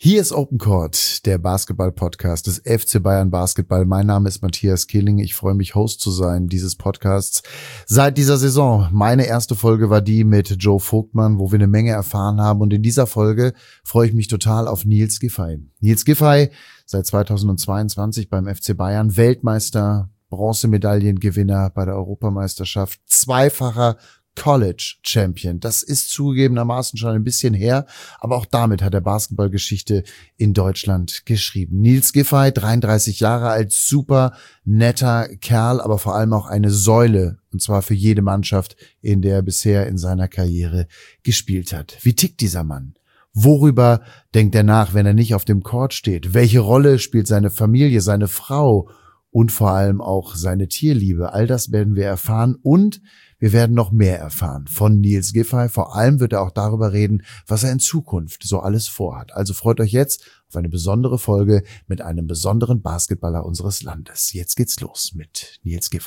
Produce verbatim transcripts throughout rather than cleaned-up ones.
Hier ist Open Court, der Basketball-Podcast des F C Bayern Basketball. Mein Name ist Matthias Killing. Ich freue mich, Host zu sein dieses Podcasts seit dieser Saison. Meine erste Folge war die mit Joe Vogtmann, wo wir eine Menge erfahren haben. Und in dieser Folge freue ich mich total auf Nils Giffey. Nils Giffey, seit zweitausendzweiundzwanzig beim F C Bayern, Weltmeister, Bronzemedaillengewinner bei der Europameisterschaft, zweifacher College Champion. Das ist zugegebenermaßen schon ein bisschen her, aber auch damit hat er Basketballgeschichte in Deutschland geschrieben. Nils Giffey, dreiunddreißig Jahre alt, super netter Kerl, aber vor allem auch eine Säule, und zwar für jede Mannschaft, in der er bisher in seiner Karriere gespielt hat. Wie tickt dieser Mann? Worüber denkt er nach, wenn er nicht auf dem Court steht? Welche Rolle spielt seine Familie, seine Frau und vor allem auch seine Tierliebe? All das werden wir erfahren und wir werden noch mehr erfahren von Nils Giffey. Vor allem wird er auch darüber reden, was er in Zukunft so alles vorhat. Also freut euch jetzt auf eine besondere Folge mit einem besonderen Basketballer unseres Landes. Jetzt geht's los mit Nils Giffey.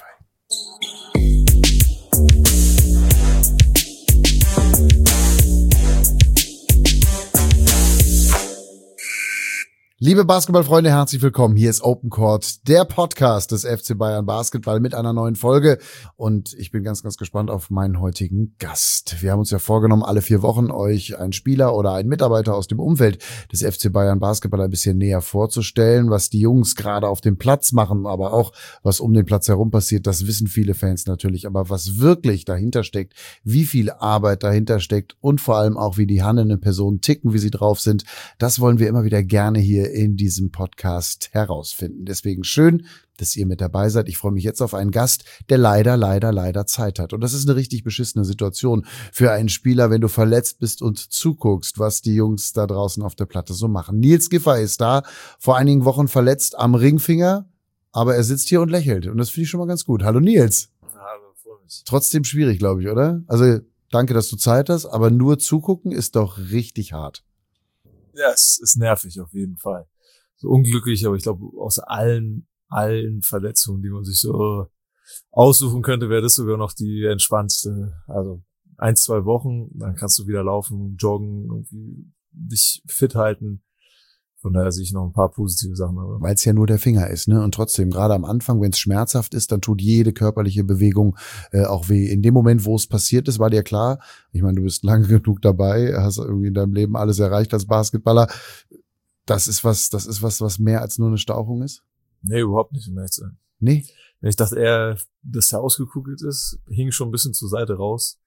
Liebe Basketballfreunde, herzlich willkommen. Hier ist Open Court, der Podcast des F C Bayern Basketball mit einer neuen Folge. Und ich bin ganz, ganz gespannt auf meinen heutigen Gast. Wir haben uns ja vorgenommen, alle vier Wochen euch einen Spieler oder einen Mitarbeiter aus dem Umfeld des F C Bayern Basketball ein bisschen näher vorzustellen. Was die Jungs gerade auf dem Platz machen, aber auch was um den Platz herum passiert, das wissen viele Fans natürlich. Aber was wirklich dahinter steckt, wie viel Arbeit dahinter steckt und vor allem auch, wie die handelnden Personen ticken, wie sie drauf sind, das wollen wir immer wieder gerne hier in diesem Podcast herausfinden. Deswegen schön, dass ihr mit dabei seid. Ich freue mich jetzt auf einen Gast, der leider, leider, leider Zeit hat. Und das ist eine richtig beschissene Situation für einen Spieler, wenn du verletzt bist und zuguckst, was die Jungs da draußen auf der Platte so machen. Nils Giffey ist da, vor einigen Wochen verletzt am Ringfinger, aber er sitzt hier und lächelt. Und das finde ich schon mal ganz gut. Hallo Nils. Hallo, freue mich. Trotzdem schwierig, glaube ich, oder? Also danke, dass du Zeit hast, aber nur zugucken ist doch richtig hart. Ja, es ist nervig auf jeden Fall. So unglücklich, aber ich glaube, aus allen, allen Verletzungen, die man sich so aussuchen könnte, wäre das sogar noch die entspannendste. Also ein, zwei Wochen, dann kannst du wieder laufen, joggen, irgendwie dich fit halten. Von daher sehe ich noch ein paar positive Sachen. Weil es ja nur der Finger ist, ne? Und trotzdem, gerade am Anfang, wenn es schmerzhaft ist, dann tut jede körperliche Bewegung äh, auch weh. In dem Moment, wo es passiert ist, war dir klar, ich meine, du bist lange genug dabei, hast irgendwie in deinem Leben alles erreicht als Basketballer. Das ist was, das ist was, was mehr als nur eine Stauchung ist? Nee, überhaupt nicht, um ehrlich zu sein. Nee? Ich dachte eher, dass er ausgekugelt ist, hing schon ein bisschen zur Seite raus.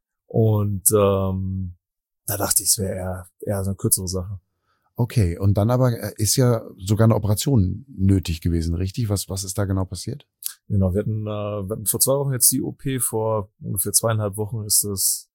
Und ähm, da dachte ich, es wäre eher, eher so eine kürzere Sache. Okay, und dann aber ist ja sogar eine Operation nötig gewesen, richtig? Was was ist da genau passiert? Genau, wir hatten, äh, wir hatten vor zwei Wochen jetzt die O P, vor ungefähr zweieinhalb Wochen ist das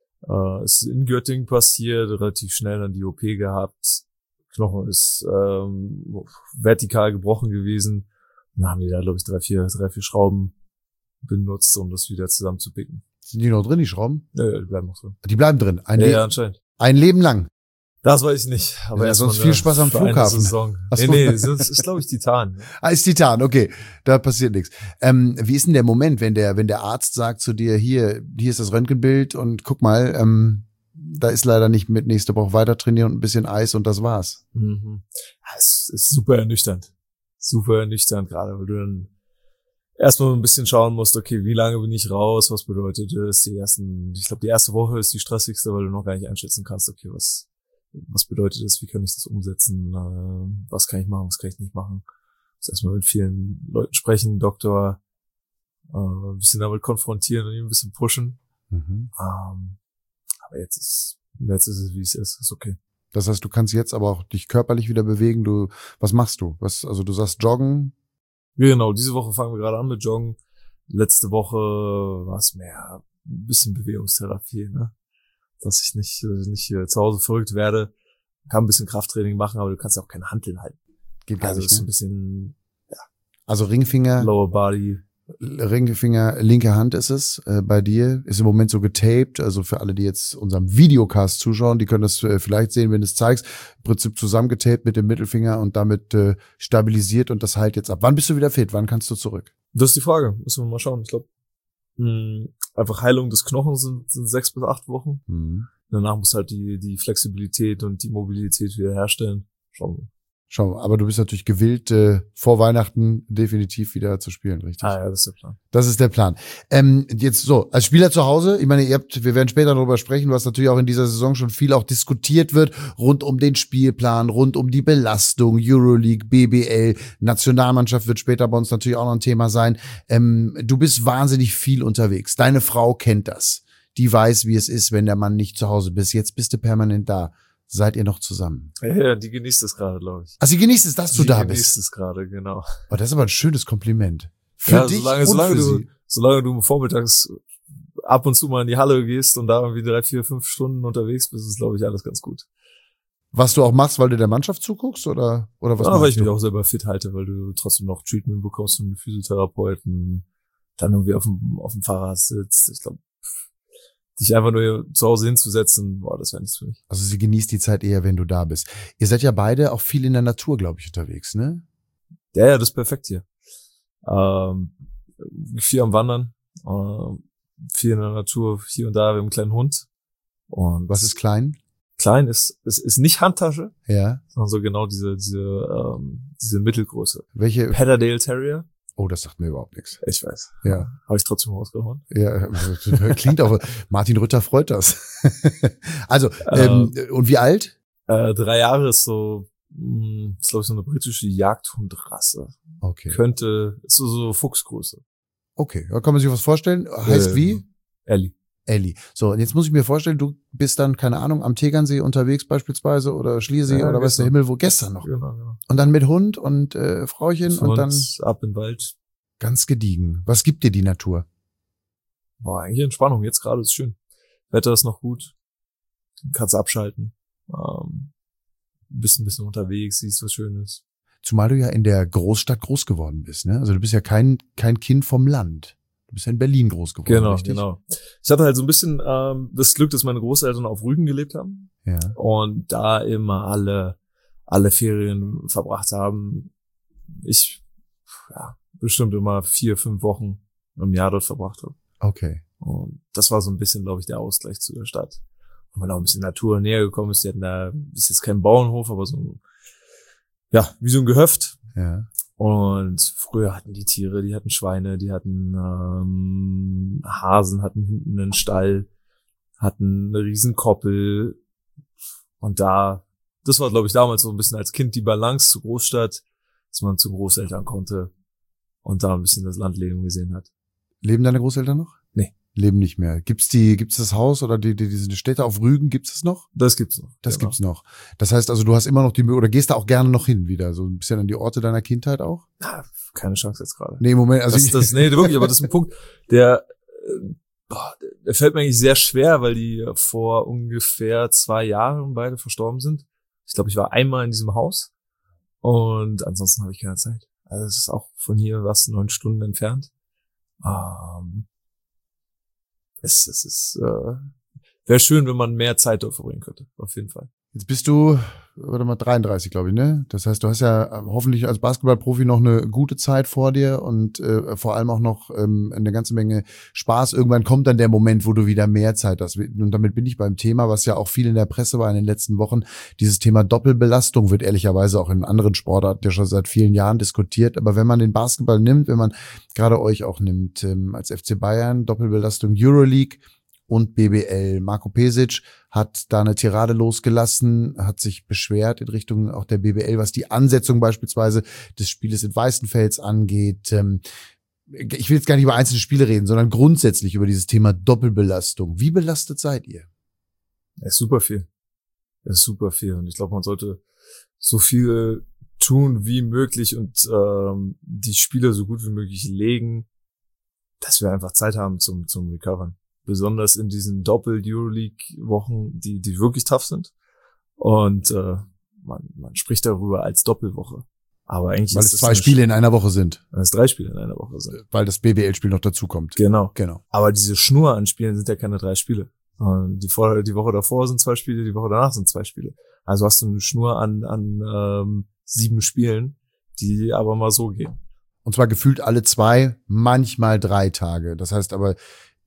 äh, ist in Göttingen passiert, relativ schnell dann die O P gehabt. Knochen ist ähm, vertikal gebrochen gewesen. Dann haben wir da, glaube ich, drei, vier, drei, vier Schrauben benutzt, um das wieder zusammenzupicken. Sind die noch drin, die Schrauben? Ja, ja, die bleiben noch drin. Die bleiben drin. Ein, ja, Le- ja, anscheinend. ein Leben lang. Das weiß ich nicht. Aber ja, erst sonst mal viel Spaß am Flughafen. Nee, nee, das ist, ist glaube ich, Titan. Ah, ist Titan, okay. Da passiert nichts. Ähm, wie ist denn der Moment, wenn der, wenn der Arzt sagt zu dir, hier, hier ist das Röntgenbild und guck mal, ähm, da ist leider nicht mit, nächste Woche weiter trainieren und ein bisschen Eis und das war's. Mhm. Ja, es ist super ernüchternd. Super ernüchternd, gerade weil du dann erstmal ein bisschen schauen musst, okay, wie lange bin ich raus, was bedeutet das? Die ersten, ich glaube, die erste Woche ist die stressigste, weil du noch gar nicht einschätzen kannst, okay, was, was bedeutet das, wie kann ich das umsetzen, äh, was kann ich machen, was kann ich nicht machen. Das erstmal mit vielen Leuten sprechen, Doktor, äh, ein bisschen damit konfrontieren und ihn ein bisschen pushen. Mhm. Ähm, aber jetzt ist, jetzt ist es, wie es ist, ist okay. Das heißt, du kannst jetzt aber auch dich körperlich wieder bewegen. Du, was machst du? Was, also du sagst Joggen? Genau, diese Woche fangen wir gerade an mit Joggen. Letzte Woche war es mehr ein bisschen Bewegungstherapie, ne? Dass ich nicht, nicht hier zu Hause verrückt werde. Kann ein bisschen Krafttraining machen, aber du kannst ja auch keine Hanteln halten. Geht gar also nicht, ist ne? ein bisschen, ja. Also Ringfinger. Lower Body. Ringfinger, linke Hand ist es äh, bei dir, ist im Moment so getaped, also für alle, die jetzt unserem Videocast zuschauen, die können das äh, vielleicht sehen, wenn du es zeigst, im Prinzip zusammengetaped mit dem Mittelfinger und damit äh, stabilisiert und das heilt jetzt ab. Wann bist du wieder fit? Wann kannst du zurück? Das ist die Frage, müssen wir mal schauen. Ich glaube, einfach Heilung des Knochens sind, sind sechs bis acht Wochen. Mhm. Danach musst du halt die, die Flexibilität und die Mobilität wieder herstellen. Schauen wir. Schau, aber du bist natürlich gewillt, äh, vor Weihnachten definitiv wieder zu spielen, richtig? Ah ja, das ist der Plan. Das ist der Plan. Ähm, jetzt so, als Spieler zu Hause, ich meine, ihr habt, wir werden später darüber sprechen, was natürlich auch in dieser Saison schon viel auch diskutiert wird, rund um den Spielplan, rund um die Belastung, Euroleague, B B L, Nationalmannschaft wird später bei uns natürlich auch noch ein Thema sein. Ähm, du bist wahnsinnig viel unterwegs. Deine Frau kennt das. Die weiß, wie es ist, wenn der Mann nicht zu Hause bist. Jetzt bist du permanent da. Seid ihr noch zusammen? Ja, ja, die genießt es gerade, glaube ich. Also sie genießt es, dass du die da bist. Die genießt es gerade, genau. Oh, das ist aber ein schönes Kompliment. Für ja, dich solange, und solange für du, sie. solange du vormittags ab und zu mal in die Halle gehst und da irgendwie drei, vier, fünf Stunden unterwegs bist, ist, glaube ich, alles ganz gut. Was du auch machst, weil du der Mannschaft zuguckst, oder, oder was Ja, machst weil ich du? mich auch selber fit halte, weil du trotzdem noch Treatment bekommst von Physiotherapeuten, dann irgendwie auf dem, auf dem Fahrrad sitzt. Ich glaube, dich einfach nur zu Hause hinzusetzen, boah, das wäre nichts für mich. Also sie genießt die Zeit eher, wenn du da bist. Ihr seid ja beide auch viel in der Natur, glaube ich, unterwegs, ne? Ja, ja, das ist perfekt hier. Ähm, viel am Wandern, äh, viel in der Natur, hier und da, wir haben einen kleinen Hund. Und Was ist klein? klein ist, ist, ist nicht Handtasche, Ja. sondern so genau diese, diese, ähm, diese Mittelgröße. Welche? Patterdale Terrier. Oh, das sagt mir überhaupt nichts. Ich weiß. Ja. Habe ich trotzdem rausgehauen. Ja, klingt auch, Martin Rütter freut das. Also, ähm, und wie alt? Äh, drei Jahre ist so, mh, ist glaube ich so eine britische Jagdhundrasse. Okay. Könnte, ist so, so Fuchsgröße. Okay, da kann man sich was vorstellen. Heißt Ähm, wie? Ellie. Ellie. So, und jetzt muss ich mir vorstellen, du bist dann, keine Ahnung, am Tegernsee unterwegs beispielsweise oder Schliersee Ja, oder weiß der gestern. Himmel wo, gestern noch. Genau, genau. Und dann mit Hund und äh, Frauchen und dann ab in den Wald. ganz gediegen. Was gibt dir die Natur? War eigentlich Entspannung. Jetzt gerade ist schön. Wetter ist noch gut. Kannst abschalten. Ähm, bist ein bisschen unterwegs, siehst was Schönes. Zumal du ja in der Großstadt groß geworden bist, ne? Also du bist ja kein kein Kind vom Land. Du bist ja in Berlin groß geworden, Genau, richtig? genau. Ich hatte halt so ein bisschen ähm, das Glück, dass meine Großeltern auf Rügen gelebt haben Ja. und da immer alle alle Ferien verbracht haben. Ich ja bestimmt immer vier, fünf Wochen im Jahr dort verbracht habe. Okay. Und das war so ein bisschen, glaube ich, der Ausgleich zu der Stadt. Und man auch ein bisschen Natur näher gekommen ist. Die hatten da, ist jetzt kein Bauernhof, aber so ein, ja, wie so ein Gehöft. Ja. Und früher hatten die Tiere, die hatten Schweine, die hatten ähm, Hasen, hatten hinten einen Stall, hatten eine riesen Koppel. Und da, das war, glaube ich, damals so ein bisschen als Kind die Balance zur Großstadt, dass man zu Großeltern konnte und da ein bisschen das Landleben gesehen hat. Leben deine Großeltern noch? Nee. Leben nicht mehr. Gibt's die, gibt's das Haus oder die, die diese Städte auf Rügen, gibt's es noch? Das gibt's noch. Das genau. gibt's noch. Das heißt also, du hast immer noch die Möglichkeit, oder gehst da auch gerne noch hin wieder, so ein bisschen an die Orte deiner Kindheit auch? Ah, keine Chance jetzt gerade. Nee, Moment, also das, ich, das, nee, wirklich, aber das ist ein Punkt, der, äh, boah, der fällt mir eigentlich sehr schwer, weil die vor ungefähr zwei Jahren beide verstorben sind. Ich glaube, ich war einmal in diesem Haus und ansonsten habe ich keine Zeit. Also es ist auch von hier was neun Stunden entfernt. Ähm, es, es ist äh, wäre schön, wenn man mehr Zeit dort verbringen könnte, auf jeden Fall. jetzt bist du, warte mal, dreiunddreißig, glaube ich, ne? Das heißt, du hast ja hoffentlich als Basketballprofi noch eine gute Zeit vor dir und äh, vor allem auch noch ähm, eine ganze Menge Spaß. Irgendwann kommt dann der Moment, wo du wieder mehr Zeit hast. Und damit bin ich beim Thema, was ja auch viel in der Presse war in den letzten Wochen. Dieses Thema Doppelbelastung wird ehrlicherweise auch in anderen Sportarten ja schon seit vielen Jahren diskutiert. Aber wenn man den Basketball nimmt, wenn man gerade euch auch nimmt, ähm, als F C Bayern, Doppelbelastung Euroleague und B B L. Marco Pesic hat da eine Tirade losgelassen, hat sich beschwert in Richtung auch der B B L, was die Ansetzung beispielsweise des Spieles in Weißenfels angeht. Ich will jetzt gar nicht über einzelne Spiele reden, sondern grundsätzlich über dieses Thema Doppelbelastung. Wie belastet seid ihr? Es ist super viel. Es ist super viel. Und ich glaube, man sollte so viel tun wie möglich und ähm, die Spiele so gut wie möglich legen, dass wir einfach Zeit haben zum zum Recovern. Besonders in diesen Doppel-Euroleague-Wochen, die die wirklich tough sind. Und äh, man, man spricht darüber als Doppelwoche. Aber eigentlich Weil ist es zwei Spiele in einer Woche sind. Weil es drei Spiele in einer Woche sind. Weil das B B L-Spiel noch dazukommt. Genau. Genau. Aber diese Schnur an Spielen sind ja keine drei Spiele. Und die, vor, die Woche davor sind zwei Spiele, die Woche danach sind zwei Spiele. Also hast du eine Schnur an, an ähm, sieben Spielen, die aber mal so gehen. Und zwar gefühlt alle zwei, manchmal drei Tage. Das heißt aber,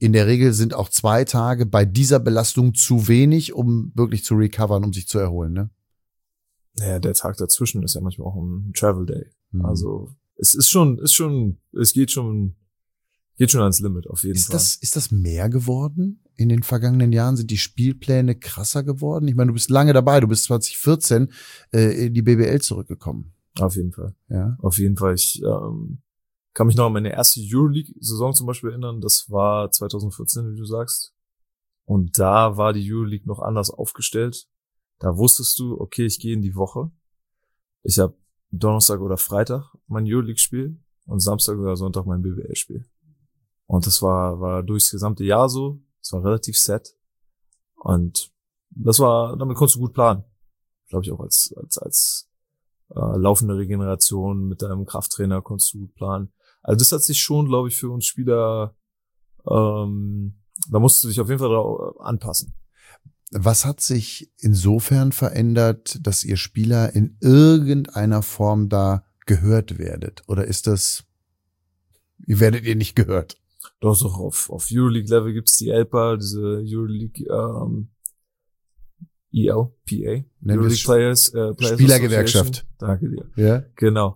in der Regel sind auch zwei Tage bei dieser Belastung zu wenig, um wirklich zu recovern, um sich zu erholen, ne? Naja, der Tag dazwischen ist ja manchmal auch ein Travel Day. Mhm. Also es ist schon, ist schon, es geht schon, geht schon ans Limit auf jeden ist Fall. Das, ist das mehr geworden in den vergangenen Jahren? Sind die Spielpläne krasser geworden? Ich meine, du bist lange dabei, du bist zwanzig vierzehn äh, in die B B L zurückgekommen. Auf jeden Fall. Ja. Auf jeden Fall. Ich ähm, kann mich noch an meine erste Euroleague-Saison zum Beispiel erinnern. Das war zwanzig vierzehn, wie du sagst. Und da war die Euroleague noch anders aufgestellt. Da wusstest du, okay, ich gehe in die Woche. Ich habe Donnerstag oder Freitag mein Euroleague-Spiel und Samstag oder Sonntag mein B B L-Spiel. Und das war war durchs gesamte Jahr so. Es war relativ set. Und das war, damit konntest du gut planen. Glaube ich auch als als als äh, laufende Regeneration mit deinem Krafttrainer konntest du gut planen. Also das hat sich schon, glaube ich, für uns Spieler, ähm, da musst du dich auf jeden Fall drauf anpassen. Was hat sich insofern verändert, dass ihr Spieler in irgendeiner Form da gehört werdet? Oder ist das, wie werdet ihr nicht gehört? Doch, doch, auf, auf Euroleague-Level gibt's die E L P A, diese Euroleague, ähm, E L P A, Euroleague Players, äh, Players Spielergewerkschaft. Danke dir. Ja. Genau.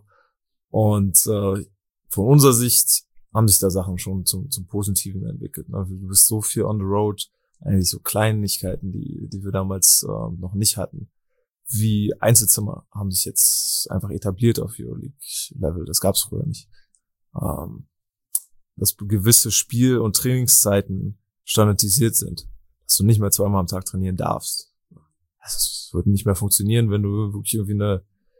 Und äh, von unserer Sicht haben sich da Sachen schon zum, zum Positiven entwickelt. Ne? Du bist so viel on the road, eigentlich so Kleinigkeiten, die, die wir damals äh, noch nicht hatten. Wie Einzelzimmer haben sich jetzt einfach etabliert auf Euroleague-Level. Das gab's früher nicht. Ähm, dass gewisse Spiel- und Trainingszeiten standardisiert sind. Dass du nicht mehr zweimal am Tag trainieren darfst. Das wird nicht mehr funktionieren, wenn du wirklich irgendwie eine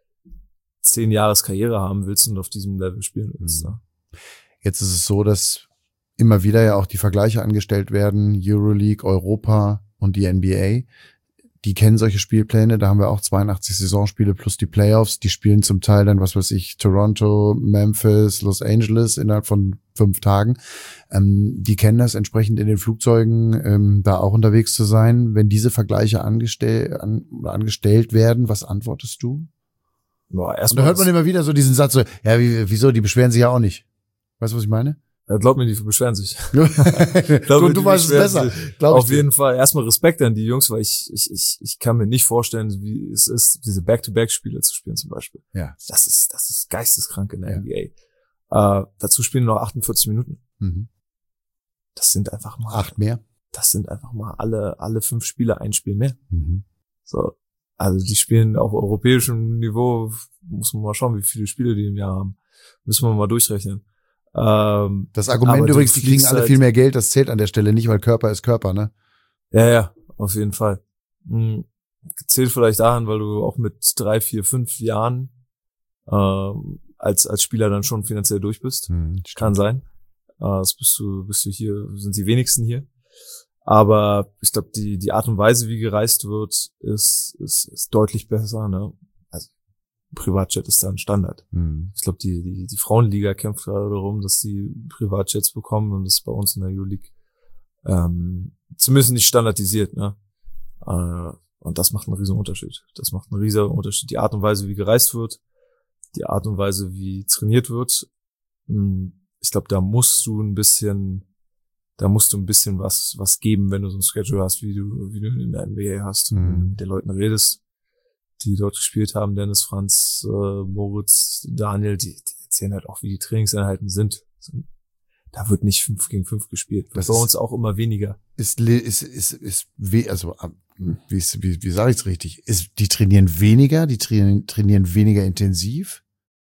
zehn Jahres Karriere haben willst und auf diesem Level spielen willst. Ne? Jetzt ist es so, dass immer wieder ja auch die Vergleiche angestellt werden, Euroleague, Europa und die N B A. Die kennen solche Spielpläne, da haben wir auch zweiundachtzig Saisonspiele plus die Playoffs. Die spielen zum Teil dann, was weiß ich, Toronto, Memphis, Los Angeles innerhalb von fünf Tagen. Ähm, die kennen das entsprechend in den Flugzeugen, ähm, da auch unterwegs zu sein. Wenn diese Vergleiche angestell, an, angestellt werden, was antwortest du? Boah, und da hört man immer wieder so diesen Satz so, ja, wie, wieso, die beschweren sich ja auch nicht. Weißt du, was ich meine? Ja, glaub mir, die beschweren sich. Glaub du, du weißt es besser. Auf jeden Fall erstmal Respekt an die Jungs, weil ich ich ich ich kann mir nicht vorstellen, wie es ist, diese Back-to-Back-Spiele zu spielen zum Beispiel. Ja. Das ist das ist geisteskrank in der ja. N B A. Äh, dazu spielen noch achtundvierzig Minuten. Mhm. Das sind einfach mal acht mehr. Das sind einfach mal alle alle fünf Spiele ein Spiel mehr. Mhm. So, also die spielen auf europäischem Niveau. Muss man mal schauen, wie viele Spiele die im Jahr haben. Müssen wir mal durchrechnen. Ähm, das Argument übrigens, die kriegen alle halt viel mehr Geld, das zählt an der Stelle nicht, weil Körper ist Körper, ne? Ja, ja, auf jeden Fall. Hm, zählt vielleicht daran, weil du auch mit drei, vier, fünf Jahren ähm, als als Spieler dann schon finanziell durch bist. Hm, Kann sein. Äh, das bist du, bist du hier, sind die wenigsten hier. Aber ich glaube, die die Art und Weise, wie gereist wird, ist ist, ist deutlich besser, ne? Privatjet ist da ein Standard. Mhm. Ich glaube, die, die, die Frauenliga kämpft gerade darum, dass die Privatjets bekommen und das ist bei uns in der Euroleague ähm, zumindest nicht standardisiert, ne? Äh, und das macht einen riesen Unterschied. Das macht einen riesen Unterschied. Die Art und Weise, wie gereist wird, die Art und Weise, wie trainiert wird. Ich glaube, da musst du ein bisschen, da musst du ein bisschen was, was geben, wenn du so ein Schedule hast, wie du, wie du in der N B A hast, mhm. wenn du mit den Leuten redest, die dort gespielt haben, Dennis, Franz, äh, Moritz, Daniel, die, die erzählen halt auch, wie die Trainingseinheiten sind. Da wird nicht fünf gegen fünf gespielt. Das bei uns auch immer weniger. Ist, ist, ist, ist, wie, also, wie, wie, wie sage ich es richtig? Ist, die trainieren weniger, die trainieren, trainieren weniger intensiv?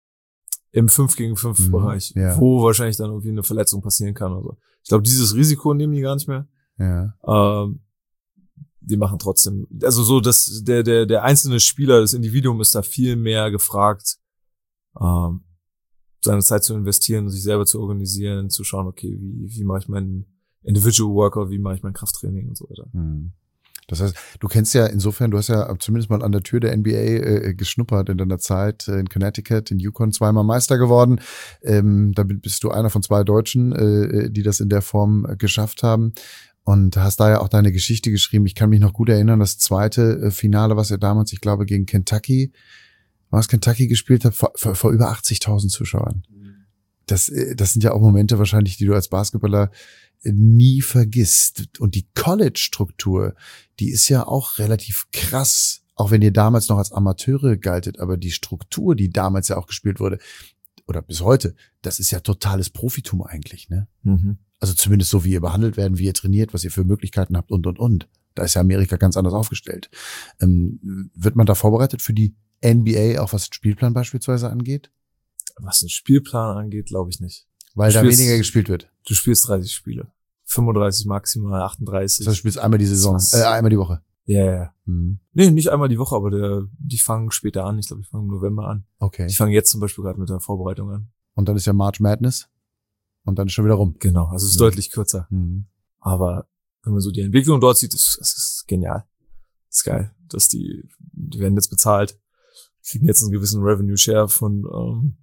Im fünf gegen fünf mhm, Bereich, ja. Wo wahrscheinlich dann irgendwie eine Verletzung passieren kann oder so. Ich glaube, dieses Risiko nehmen die gar nicht mehr. Ja. Ähm, die machen trotzdem, also so, dass der der der einzelne Spieler, das Individuum ist da viel mehr gefragt, ähm, seine Zeit zu investieren, sich selber zu organisieren, zu schauen, okay, wie wie mache ich meinen Individual Workout, wie mache ich mein Krafttraining und so weiter. Hm. Das heißt, du kennst ja insofern, du hast ja zumindest mal an der Tür der N B A äh, geschnuppert in deiner Zeit äh, in Connecticut, in Yukon zweimal Meister geworden. Ähm, da bist du einer von zwei Deutschen, äh, die das in der Form äh, geschafft haben. Und hast da ja auch deine Geschichte geschrieben. Ich kann mich noch gut erinnern, das zweite Finale, was ihr damals, ich glaube, gegen Kentucky, was Kentucky gespielt hat, vor, vor, vor über achtzigtausend Zuschauern. Das, das sind ja auch Momente wahrscheinlich, die du als Basketballer nie vergisst. Und die College-Struktur, die ist ja auch relativ krass, auch wenn ihr damals noch als Amateure galtet, aber die Struktur, die damals ja auch gespielt wurde, oder bis heute, das ist ja totales Profitum eigentlich, ne? Mhm. Also zumindest so, wie ihr behandelt werden, wie ihr trainiert, was ihr für Möglichkeiten habt und, und, und. Da ist ja Amerika ganz anders aufgestellt. Ähm, wird man da vorbereitet für die N B A, auch was den Spielplan beispielsweise angeht? Was den Spielplan angeht, glaube ich nicht. Weil Du da spielst- weniger gespielt wird. Du spielst dreißig Spiele. fünfunddreißig maximal, achtunddreißig. Das heißt, du spielst einmal die Saison, Was? äh, einmal die Woche. Ja, ja, ja. Mhm. Nee, nicht einmal die Woche, aber der, die fangen später an. Ich glaube, die fangen im November an. Okay. Die fangen jetzt zum Beispiel gerade mit der Vorbereitung an. Und dann ist ja March Madness. Und dann ist schon wieder rum. Genau, also es ist Mhm. deutlich kürzer. Mhm. Aber wenn man so die Entwicklung dort sieht, ist es ist genial. Ist geil, dass die, die werden jetzt bezahlt, kriegen jetzt einen gewissen Revenue Share von ähm,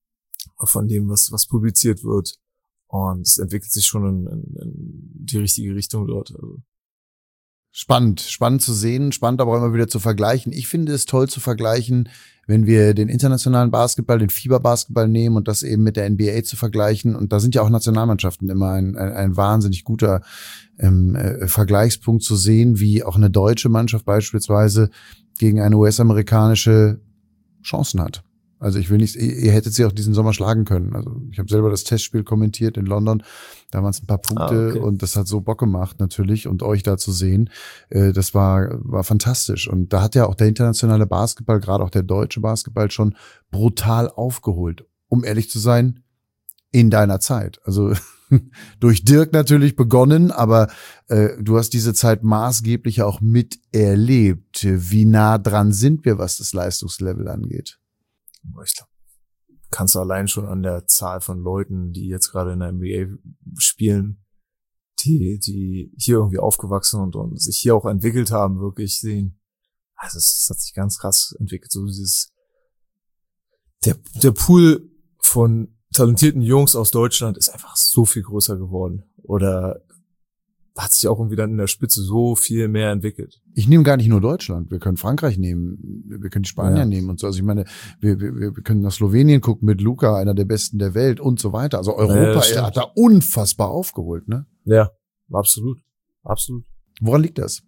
von dem, was was publiziert wird. Und es entwickelt sich schon in, in, in die richtige Richtung dort. Also, Spannend, spannend zu sehen, spannend aber auch immer wieder zu vergleichen. Ich finde es toll zu vergleichen, wenn wir den internationalen Basketball, den FIBA-Basketball nehmen und das eben mit der N B A zu vergleichen. Und da sind ja auch Nationalmannschaften immer ein, ein, ein wahnsinnig guter ähm, äh, Vergleichspunkt zu sehen, wie auch eine deutsche Mannschaft beispielsweise gegen eine U S-amerikanische Chancen hat. Also ich will nicht, ihr, ihr hättet sie auch diesen Sommer schlagen können. Also ich habe selber das Testspiel kommentiert in London, da waren es ein paar Punkte Ah, okay. und das hat so Bock gemacht natürlich und euch da zu sehen, äh, das war war fantastisch. Und da hat ja auch der internationale Basketball, gerade auch der deutsche Basketball schon brutal aufgeholt, um ehrlich zu sein, in deiner Zeit. Also durch Dirk natürlich begonnen, aber äh, du hast diese Zeit maßgeblich auch miterlebt. Wie nah dran sind wir, was das Leistungslevel angeht? ich glaube, kannst du allein schon an der Zahl von Leuten, die jetzt gerade in der N B A spielen, die die hier irgendwie aufgewachsen und, und sich hier auch entwickelt haben, wirklich sehen. Also es, es hat sich ganz krass entwickelt. So dieses der der Pool von talentierten Jungs aus Deutschland ist einfach so viel größer geworden. Oder hat sich auch irgendwie dann in der Spitze so viel mehr entwickelt. Ich nehme gar nicht nur Deutschland, wir können Frankreich nehmen, wir können die Spanier Ja. nehmen und so. Also ich meine, wir, wir, wir können nach Slowenien gucken mit Luka, einer der Besten der Welt und so weiter. Also Europa Ja, stimmt. hat da unfassbar aufgeholt, ne? Ja, absolut. Absolut. Woran liegt das?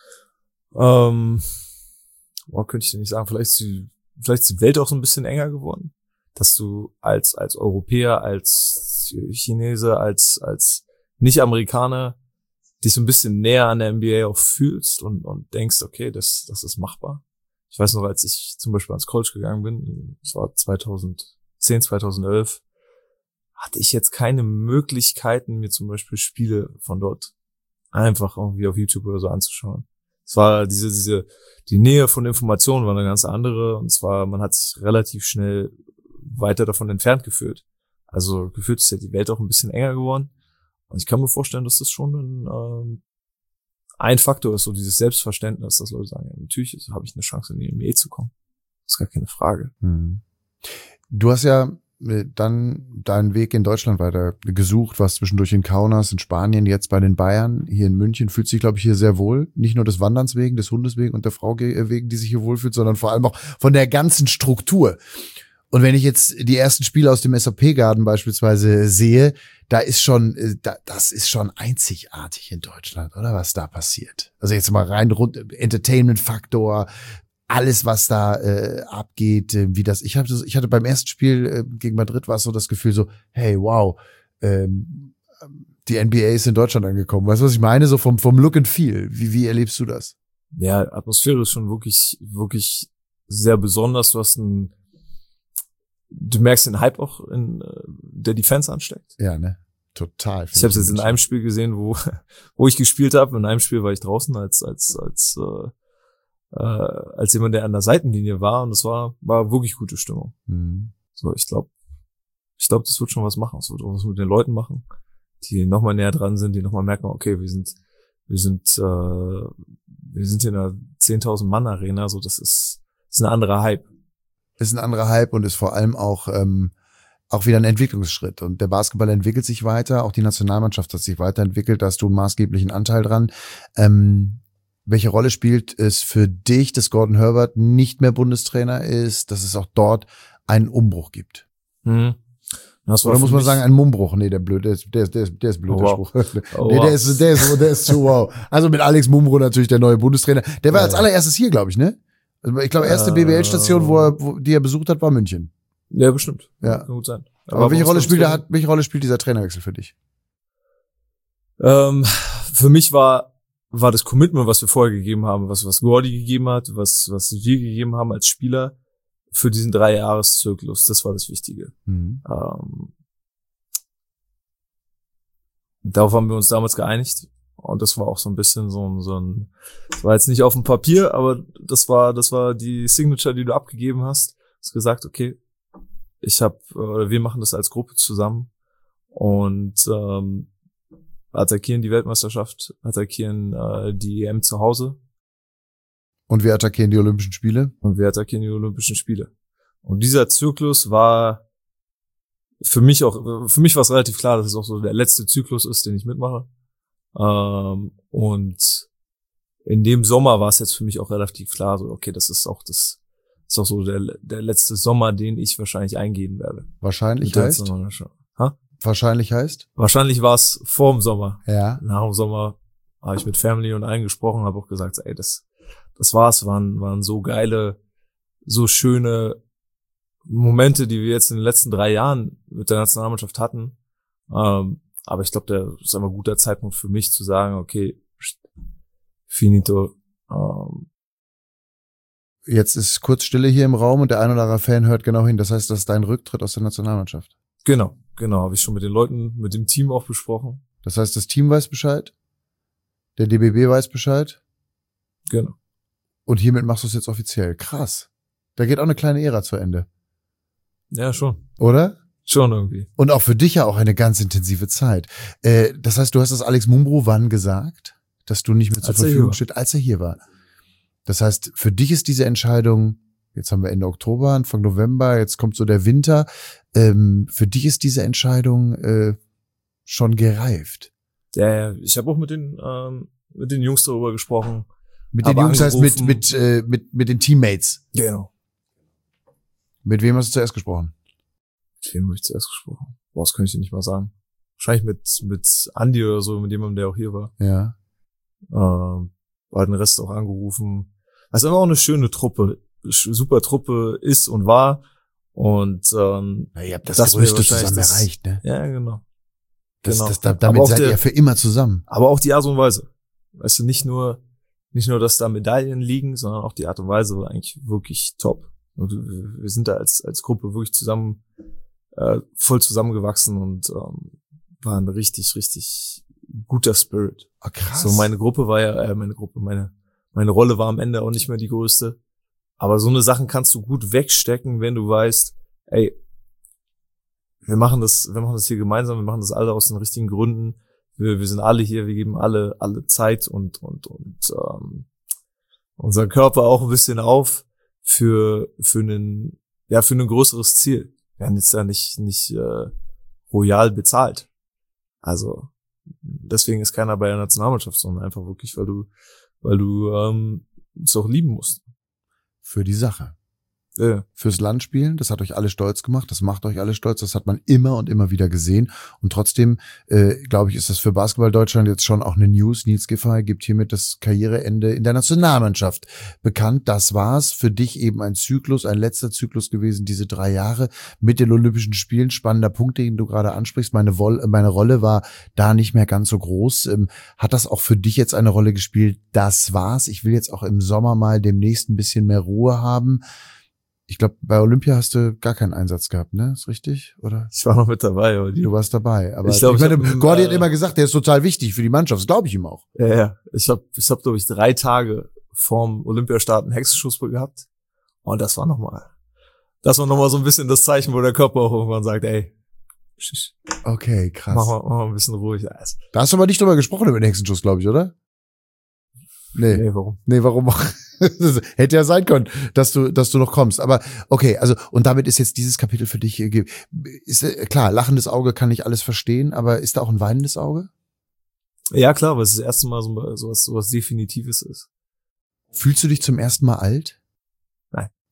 Ähm, boah, könnte ich dir nicht sagen. Vielleicht ist die, vielleicht ist die Welt auch so ein bisschen enger geworden. Dass du als, als Europäer, als Chinese, als, als Nicht-Amerikaner dich so ein bisschen näher an der N B A auch fühlst und, und denkst, okay, das, das ist machbar. Ich weiß noch, als ich zum Beispiel ans College gegangen bin, das war zweitausendzehn, zweitausendelf, hatte ich jetzt keine Möglichkeiten, mir zum Beispiel Spiele von dort einfach irgendwie auf YouTube oder so anzuschauen. Es war diese, diese, die Nähe von Informationen war eine ganz andere, und zwar, man hat sich relativ schnell weiter davon entfernt gefühlt. Also gefühlt ist ja die Welt auch ein bisschen enger geworden. Und ich kann mir vorstellen, dass das schon ein, ähm, ein Faktor ist, so dieses Selbstverständnis, dass Leute sagen, ja, natürlich habe ich eine Chance, in die N B A zu kommen. Das ist gar keine Frage. Hm. Du hast ja äh, dann deinen Weg in Deutschland weiter gesucht, warst zwischendurch in Kaunas, in Spanien, jetzt bei den Bayern, hier in München, fühlt sich, glaube ich, hier sehr wohl. Nicht nur des Wanderns wegen, des Hundes wegen und der Frau ge- wegen, die sich hier wohlfühlt, sondern vor allem auch von der ganzen Struktur. Und wenn ich jetzt die ersten Spiele aus dem S A P-Garden beispielsweise sehe, da ist schon, äh, da, das ist schon einzigartig in Deutschland, oder was da passiert. Also jetzt mal rein rund, Entertainment-Faktor, alles, was da äh, abgeht, äh, wie das. Ich hatte, ich hatte beim ersten Spiel äh, gegen Madrid war es so das Gefühl so, hey, wow, ähm, die N B A ist in Deutschland angekommen. Weißt du, was ich meine? So vom vom Look and Feel. Wie wie erlebst du das? Ja, Atmosphäre ist schon wirklich, wirklich sehr besonders. Du hast ein, du merkst den Hype auch in äh, der Defense ansteckt. Ja, ne? Total. Ich habe es jetzt in einem Spiel gesehen, wo wo ich gespielt habe. In einem Spiel war ich draußen als als als äh, äh, als jemand, der an der Seitenlinie war, und es war war wirklich gute Stimmung. Mhm. So, ich glaube, ich glaube, das wird schon was machen. Es wird auch was mit den Leuten machen, die nochmal näher dran sind, die nochmal merken, okay, wir sind wir sind äh, wir sind hier in einer zehntausend Mann Arena, so das ist das ist ein anderer Hype. Ist ein anderer Hype und ist vor allem auch ähm, auch wieder ein Entwicklungsschritt. Und der Basketball entwickelt sich weiter, auch die Nationalmannschaft hat sich weiterentwickelt, da hast du einen maßgeblichen Anteil dran. Ähm, welche Rolle spielt es für dich, dass Gordon Herbert nicht mehr Bundestrainer ist, dass es auch dort einen Umbruch gibt? Mhm. Das war Oder muss für man mich- sagen, ein Mummbruch? Nee, der blöd, der ist, der ist, der ist, der ist blöd, Oh, der wow. Spruch. Oh, nee, wow. der ist, der ist, der ist zu wow. Also mit Alex Mummbruch natürlich der neue Bundestrainer. Der war Ja, als ja. allererstes hier, glaube ich, ne? Also ich glaube, erste Äh, B B L-Station, wo er, wo, die er besucht hat, war München. Ja, bestimmt. Ja. Kann gut sein. Aber, welche bei uns Rolle beim spielt, der, Training- hat, welche Rolle spielt dieser Trainerwechsel für dich? Ähm, für mich war, war das Commitment, was wir vorher gegeben haben, was, was Gordy gegeben hat, was, was wir gegeben haben als Spieler für diesen Drei-Jahres-Zyklus. Das war das Wichtige. Mhm. Ähm, darauf haben wir uns damals geeinigt. Und das war auch so ein bisschen so ein, so ein, das war jetzt nicht auf dem Papier, aber das war, das war die Signature, die du abgegeben hast. Du hast gesagt, okay, ich habe, oder wir machen das als Gruppe zusammen und ähm, attackieren die Weltmeisterschaft, attackieren äh, die E M zu Hause Und wir attackieren die Olympischen Spiele. und wir attackieren die Olympischen Spiele. Und dieser Zyklus war für mich auch, für mich war es relativ klar, dass es auch so der letzte Zyklus ist, den ich mitmache. Ähm, und in dem Sommer war es jetzt für mich auch relativ klar, so okay, das ist auch das, ist auch so der der letzte Sommer, den ich wahrscheinlich eingehen werde. Wahrscheinlich Mit der heißt? Nationalmannschaft. Ha? Wahrscheinlich heißt? Wahrscheinlich war es vor dem Sommer. Ja. Nach dem Sommer habe ich mit Family und allen gesprochen, habe auch gesagt, ey, das das war's, waren waren so geile, so schöne Momente, die wir jetzt in den letzten drei Jahren mit der Nationalmannschaft hatten. Ähm, aber ich glaube, der ist einfach ein guter Zeitpunkt für mich zu sagen, okay, finito. Ähm, Jetzt ist kurz Stille hier im Raum und der ein oder andere Fan hört genau hin. Das heißt, das ist dein Rücktritt aus der Nationalmannschaft. genau, genau, habe ich schon mit den Leuten, mit dem Team auch besprochen. Das heißt, das Team weiß Bescheid, der D B B weiß Bescheid Genau. und hiermit machst du es jetzt offiziell. Krass. Da geht auch eine kleine Ära zu Ende, Ja, schon. oder? Schon irgendwie. Und auch für dich ja auch eine ganz intensive Zeit. Äh, das heißt, du hast das Alex Mummbruch wann gesagt, dass du nicht mehr zur Als er hier Verfügung war. steht, als er hier war. Das heißt, für dich ist diese Entscheidung, jetzt haben wir Ende Oktober, Anfang November, jetzt kommt so der Winter, ähm, für dich ist diese Entscheidung äh, schon gereift. Ja, ja, ich habe auch mit den ähm, mit den Jungs darüber gesprochen. Mit den Aber Jungs heißt mit, angerufen. mit, äh, mit, mit den Teammates. Genau. Mit wem hast du zuerst gesprochen? Mit wem habe ich zuerst gesprochen? Boah, das kann ich dir nicht mal sagen. Wahrscheinlich mit mit Andy oder so, mit jemandem, der auch hier war. Ja. Ähm, war den Rest auch angerufen. Das ist immer auch eine schöne Truppe, sch- super Truppe ist und war. Und ähm, Na, ihr habt das, Das Größte wäre wahrscheinlich zusammen das- erreicht, ne? ja, genau. Das, genau. das, da, Aber damit auch seid der- ihr für immer zusammen. Aber auch die Art und Weise. Weißt du, nicht nur, nicht nur, dass da Medaillen liegen, sondern auch die Art und Weise war eigentlich wirklich top. Und wir sind da als, als Gruppe wirklich zusammen, äh, voll zusammengewachsen und ähm, war ein richtig, richtig guter Spirit. Oh, krass. So, meine Gruppe war ja, äh, meine Gruppe, meine, meine Rolle war am Ende auch nicht mehr die größte. Aber so eine Sachen kannst du gut wegstecken, wenn du weißt, ey, wir machen das, wir machen das hier gemeinsam, wir machen das alle aus den richtigen Gründen. Wir, wir sind alle hier, wir geben alle, alle Zeit und, und, und, ähm, unseren Körper auch ein bisschen auf für, für einen, ja, für ein größeres Ziel. Wir haben jetzt da nicht, nicht, äh, royal bezahlt. Also, deswegen ist keiner bei der Nationalmannschaft, sondern einfach wirklich, weil du, weil du, ähm, es auch lieben musst. Für die Sache. Ja. Fürs Land spielen, das hat euch alle stolz gemacht, das macht euch alle stolz, das hat man immer und immer wieder gesehen und trotzdem, äh, glaube ich, ist das für Basketball Deutschland jetzt schon auch eine News. Nils Giffey gibt hiermit das Karriereende in der Nationalmannschaft bekannt. Das war's für dich eben ein Zyklus, ein letzter Zyklus gewesen, diese drei Jahre mit den Olympischen Spielen. Spannender Punkt, den du gerade ansprichst. Meine, Woll, meine Rolle war da nicht mehr ganz so groß. Ähm, hat das auch für dich jetzt eine Rolle gespielt? Das war's. Ich will jetzt auch im Sommer mal demnächst ein bisschen mehr Ruhe haben. Ich glaube, bei Olympia hast du gar keinen Einsatz gehabt, ne? Ist richtig? Oder? Ich war noch mit dabei, aber die, Du warst dabei. Aber Ich ich, glaub, ich ich meine, hab, Gordy äh, hat immer gesagt, der ist total wichtig für die Mannschaft. Das glaube ich ihm auch. ja, ja, ich hab, ich hab, glaube ich, drei Tage vorm Olympiastart einen Hexenschuss gehabt. Und das war nochmal, das war nochmal so ein bisschen das Zeichen, wo der Körper auch irgendwann sagt, ey, schisch, Okay, krass. mach mal, mach mal ein bisschen ruhig. Ja, es- Da hast du aber nicht drüber gesprochen über den Hexenschuss, glaube ich, oder? Nee. Nee, warum? Nee, warum auch? Das hätte ja sein können, dass du, dass du noch kommst. Aber okay, also und damit ist jetzt dieses Kapitel für dich. äh, Ist äh, klar, lachendes Auge kann nicht alles verstehen, aber ist da auch ein weinendes Auge? Ja, klar, weil es das erste Mal so, so was, so was Definitives ist. Fühlst du dich zum ersten Mal alt? Nein.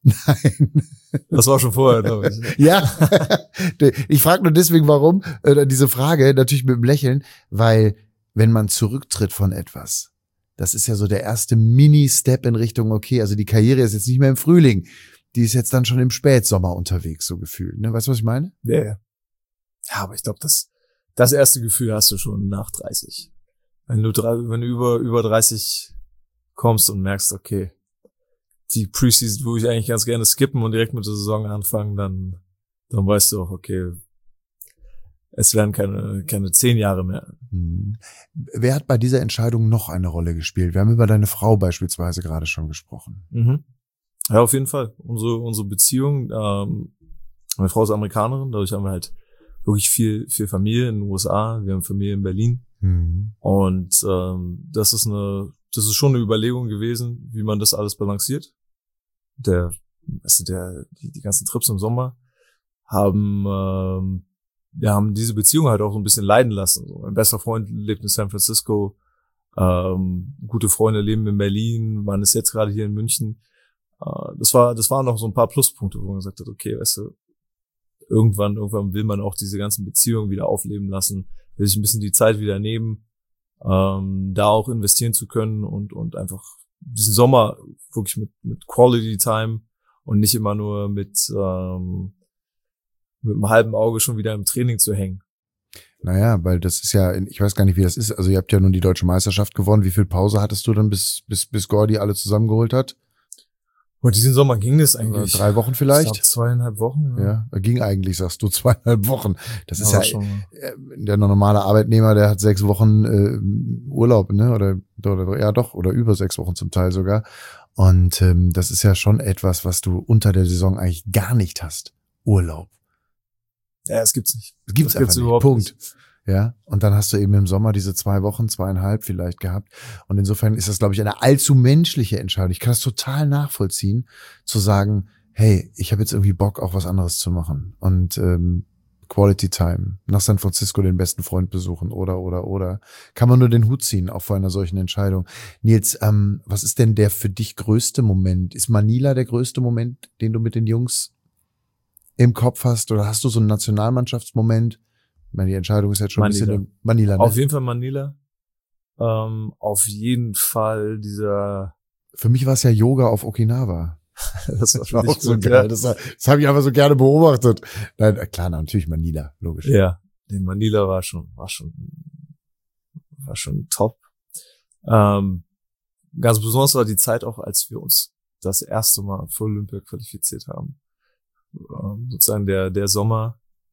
Nein. Das war schon vorher, glaube ich. Ja, ich frage nur deswegen, warum, äh, diese Frage, natürlich mit dem Lächeln, weil wenn man zurücktritt von etwas, das ist ja so der erste Mini-Step in Richtung, okay, also die Karriere ist jetzt nicht mehr im Frühling, die ist jetzt dann schon im Spätsommer unterwegs, so gefühlt. Ne? Weißt du, was ich meine? Ja, yeah. Ja, aber ich glaube, das, das erste Gefühl hast du schon nach dreißig. Wenn du, wenn du über, über dreißig kommst und merkst, okay, die Preseason würde ich eigentlich ganz gerne skippen und direkt mit der Saison anfangen, dann, dann weißt du auch, okay, es werden keine, keine zehn Jahre mehr. Hm. Wer hat bei dieser Entscheidung noch eine Rolle gespielt? Wir haben über deine Frau beispielsweise gerade schon gesprochen. Mhm. Ja, auf jeden Fall. Unsere, unsere Beziehung, ähm, meine Frau ist Amerikanerin, dadurch haben wir halt wirklich viel, viel Familie in den U S A. Wir haben Familie in Berlin. Mhm. Und, ähm, das ist eine, das ist schon eine Überlegung gewesen, wie man das alles balanciert. Der, weißt du, der, die, die ganzen Trips im Sommer haben, ähm, wir haben diese Beziehung halt auch so ein bisschen leiden lassen. So, mein bester Freund lebt in San Francisco, ähm, gute Freunde leben in Berlin, man ist jetzt gerade hier in München. Äh, das war, das waren noch so ein paar Pluspunkte, wo man gesagt hat, okay, weißt du, irgendwann, irgendwann will man auch diese ganzen Beziehungen wieder aufleben lassen, will sich ein bisschen die Zeit wieder nehmen, ähm, da auch investieren zu können und, und einfach diesen Sommer wirklich mit, mit Quality Time und nicht immer nur mit, ähm, mit einem halben Auge schon wieder im Training zu hängen. Naja, weil das ist ja, ich weiß gar nicht, wie das ist. Also ihr habt ja nun die deutsche Meisterschaft gewonnen. Wie viel Pause hattest du dann, bis bis bis Gordy alle zusammengeholt hat? Und diesen Sommer ging das eigentlich. Drei Wochen vielleicht? Ich glaub, zweieinhalb Wochen. Ja. ja, ging eigentlich, sagst du, zweieinhalb Wochen. Das ist ja, ja schon, der normale Arbeitnehmer, der hat sechs Wochen äh, Urlaub, ne? Oder, oder ja doch, oder über sechs Wochen zum Teil sogar. Und ähm, das ist ja schon etwas, was du unter der Saison eigentlich gar nicht hast. Urlaub. Ja, es gibt's nicht. Es gibt's das einfach gibt's nicht. Überhaupt Punkt. Nicht. Ja, und dann hast du eben im Sommer diese zwei Wochen, zweieinhalb vielleicht gehabt. Und insofern ist das, glaube ich, eine allzu menschliche Entscheidung. Ich kann das total nachvollziehen, zu sagen, hey, ich habe jetzt irgendwie Bock, auch was anderes zu machen. Und ähm, Quality Time, nach San Francisco den besten Freund besuchen oder, oder, oder. Kann man nur den Hut ziehen, auch vor einer solchen Entscheidung. Nils, ähm, was ist denn der für dich größte Moment? Ist Manila der größte Moment, den du mit den Jungs im Kopf hast? Oder hast du so einen Nationalmannschaftsmoment? Ich meine, die Entscheidung ist jetzt schon Manila. ein bisschen Manila, ne? Auf jeden Fall Manila. Ähm, auf jeden Fall dieser. Für mich war es ja Yoga auf Okinawa. Das war, das war auch gut, so geil. Ja. Das, das habe ich einfach so gerne beobachtet. Nein, klar, natürlich Manila, logisch. Ja, den Manila war schon, war schon, war schon top. Ähm, ganz besonders war die Zeit auch, als wir uns das erste Mal für Olympia qualifiziert haben. Ähm, sozusagen der, der Sommer.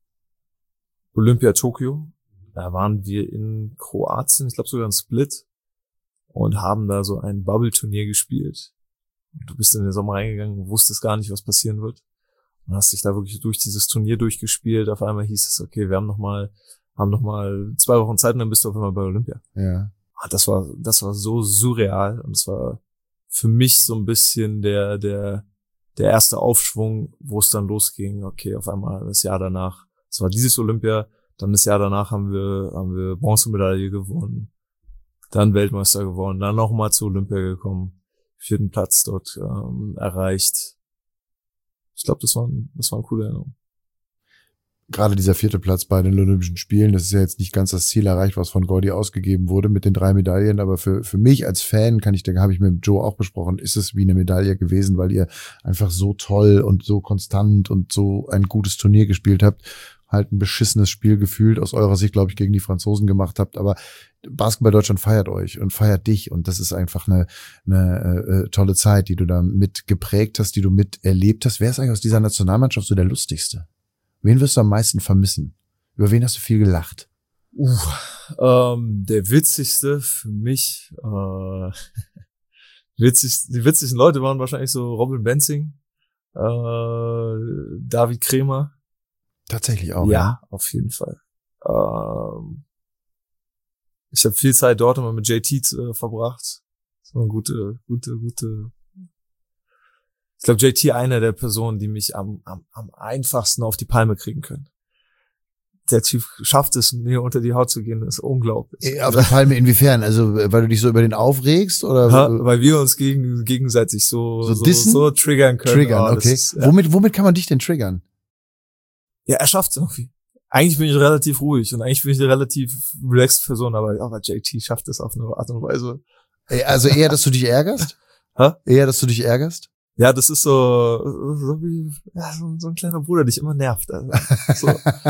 Olympia Tokio, da waren wir in Kroatien, ich glaube sogar in Split und haben da so ein Bubble-Turnier gespielt. Und du bist in den Sommer reingegangen, wusstest gar nicht, was passieren wird. Und hast dich da wirklich durch dieses Turnier durchgespielt. Auf einmal hieß es, okay, wir haben noch mal, haben noch mal zwei Wochen Zeit und dann bist du auf einmal bei Olympia. Ja. Das war, das war so surreal und es war für mich so ein bisschen der, der, der erste Aufschwung, wo es dann losging. Okay, auf einmal das Jahr danach. Es war dieses Olympia, dann das Jahr danach haben wir haben wir Bronzemedaille gewonnen, dann Weltmeister gewonnen, dann nochmal zu Olympia gekommen, vierten Platz dort ähm, erreicht. Ich glaube, das war ein, das war eine coole Erinnerung. Gerade dieser vierte Platz bei den Olympischen Spielen, das ist ja jetzt nicht ganz das Ziel erreicht, was von Gordy ausgegeben wurde mit den drei Medaillen, aber für für mich als Fan, kann ich denken, habe ich mit Joe auch besprochen, ist es wie eine Medaille gewesen, weil ihr einfach so toll und so konstant und so ein gutes Turnier gespielt habt. Halt ein beschissenes Spiel gefühlt aus eurer Sicht, glaube ich, gegen die Franzosen gemacht habt, aber Basketball Deutschland feiert euch und feiert dich und das ist einfach eine, eine äh, tolle Zeit, die du da mit geprägt hast, die du mit erlebt hast. Wer ist eigentlich aus dieser Nationalmannschaft so der lustigste? Wen wirst du am meisten vermissen? Über wen hast du viel gelacht? Uh, ähm, der witzigste für mich, äh, witzig, die witzigsten Leute waren wahrscheinlich so Robin Benzing, äh, David Kremer. Tatsächlich auch. Ja, ja, auf jeden Fall. Ähm, ich habe viel Zeit dort immer mit J T äh, verbracht. Das war eine gute, gute, gute. Ich glaube, J T einer der Personen, die mich am, am, am einfachsten auf die Palme kriegen können. der Typ schafft es, mir unter die Haut zu gehen, das ist unglaublich. Auf die Palme inwiefern? Also, weil du dich so über den aufregst oder? Ja, weil wir uns gegen, gegenseitig so, So so, dissen? so triggern können. Triggern, Oh, das okay. ist, ja. Womit, womit kann man dich denn triggern? Ja, er schafft es irgendwie. Eigentlich bin ich relativ ruhig und eigentlich bin ich eine relativ relaxed Person, aber, aber J T schafft es auf eine Art und Weise. Also eher, dass du dich ärgerst? Hä? Eher, dass du dich ärgerst? Ja, das ist so, so wie, ja, so, so ein kleiner Bruder, der dich immer nervt. Also, so.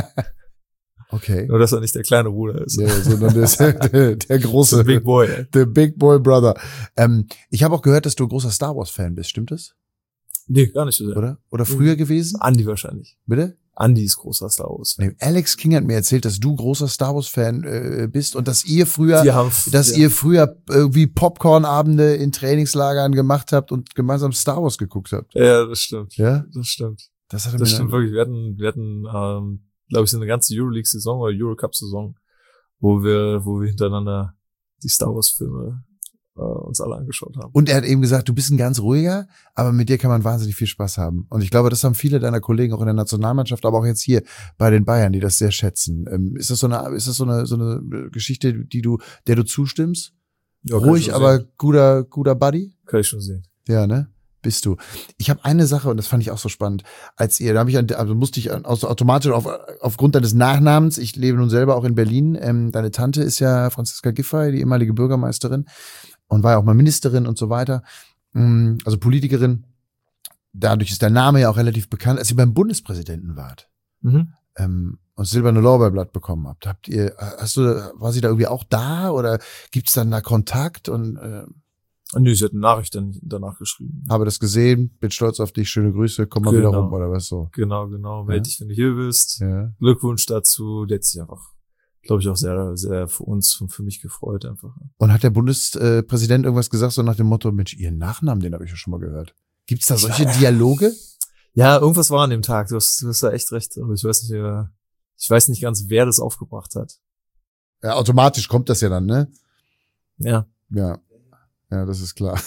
Okay. Nur, dass er nicht der kleine Bruder ist. Ja, sondern der, ist der, der große. Big Boy. Ey. Der Big Boy Brother. Ähm, ich habe auch gehört, dass du ein großer Star Wars Fan bist. Stimmt das? Nee, gar nicht so sehr. Oder? Oder früher gewesen? Andi wahrscheinlich. Bitte? Andi ist großer Star Wars. Nee, Alex King hat mir erzählt, dass du großer Star Wars Fan äh, bist und dass ihr früher, Die haben, dass ja. ihr früher irgendwie Popcorn-Abende in Trainingslagern gemacht habt und gemeinsam Star Wars geguckt habt. Ja, das stimmt. Ja? Das stimmt. Das hat er Das mir stimmt dann, wirklich. Wir hatten, wir hatten, ähm, glaube ich, so eine ganze Euroleague-Saison oder Eurocup-Saison, wo wir, wo wir hintereinander die Star Wars-Filme äh, uns alle angeschaut haben. Und er hat eben gesagt, du bist ein ganz ruhiger, aber mit dir kann man wahnsinnig viel Spaß haben. Und ich glaube, das haben viele deiner Kollegen auch in der Nationalmannschaft, aber auch jetzt hier bei den Bayern, die das sehr schätzen. Ähm, ist das so eine, ist das so eine, so eine Geschichte, die du, der du zustimmst? Ja, kann ich Ruhig, schon aber sehen. guter, guter Buddy? Kann ich schon sehen. Ja, ne? Bist du. Ich habe eine Sache, und das fand ich auch so spannend, als ihr, da habe ich, an- also musste ich aus, automatisch auf, aufgrund deines Nachnamens, ich lebe nun selber auch in Berlin, ähm, deine Tante ist ja Franziska Giffey, die ehemalige Bürgermeisterin und war ja auch mal Ministerin und so weiter, Mm, also Politikerin. Dadurch ist der Name ja auch relativ bekannt, als ihr beim Bundespräsidenten wart Mhm. ähm, und das silberne Lorbeerblatt bekommen habt. Habt ihr, hast du, war sie da irgendwie auch da oder gibt's dann da Kontakt und äh, Und nee, sie hat eine Nachricht dann danach geschrieben. habe das gesehen, bin stolz auf dich, schöne Grüße, komm mal Genau. wieder rum oder was so. Genau, genau. Meld Ja. dich, wenn du hier bist. Ja. Glückwunsch dazu. Der hat sich einfach, glaube ich, auch sehr, sehr für uns und für mich gefreut einfach. Und hat der Bundespräsident irgendwas gesagt, so nach dem Motto, Mensch, Ihren Nachnamen, den habe ich ja schon mal gehört. Gibt's da solche Dialoge? Ja, irgendwas war an dem Tag. Du hast, du hast da echt recht. Aber ich weiß nicht, äh, ich weiß nicht ganz, wer das aufgebracht hat. Ja, automatisch kommt das ja dann, ne? Ja. Ja, ja, das ist klar.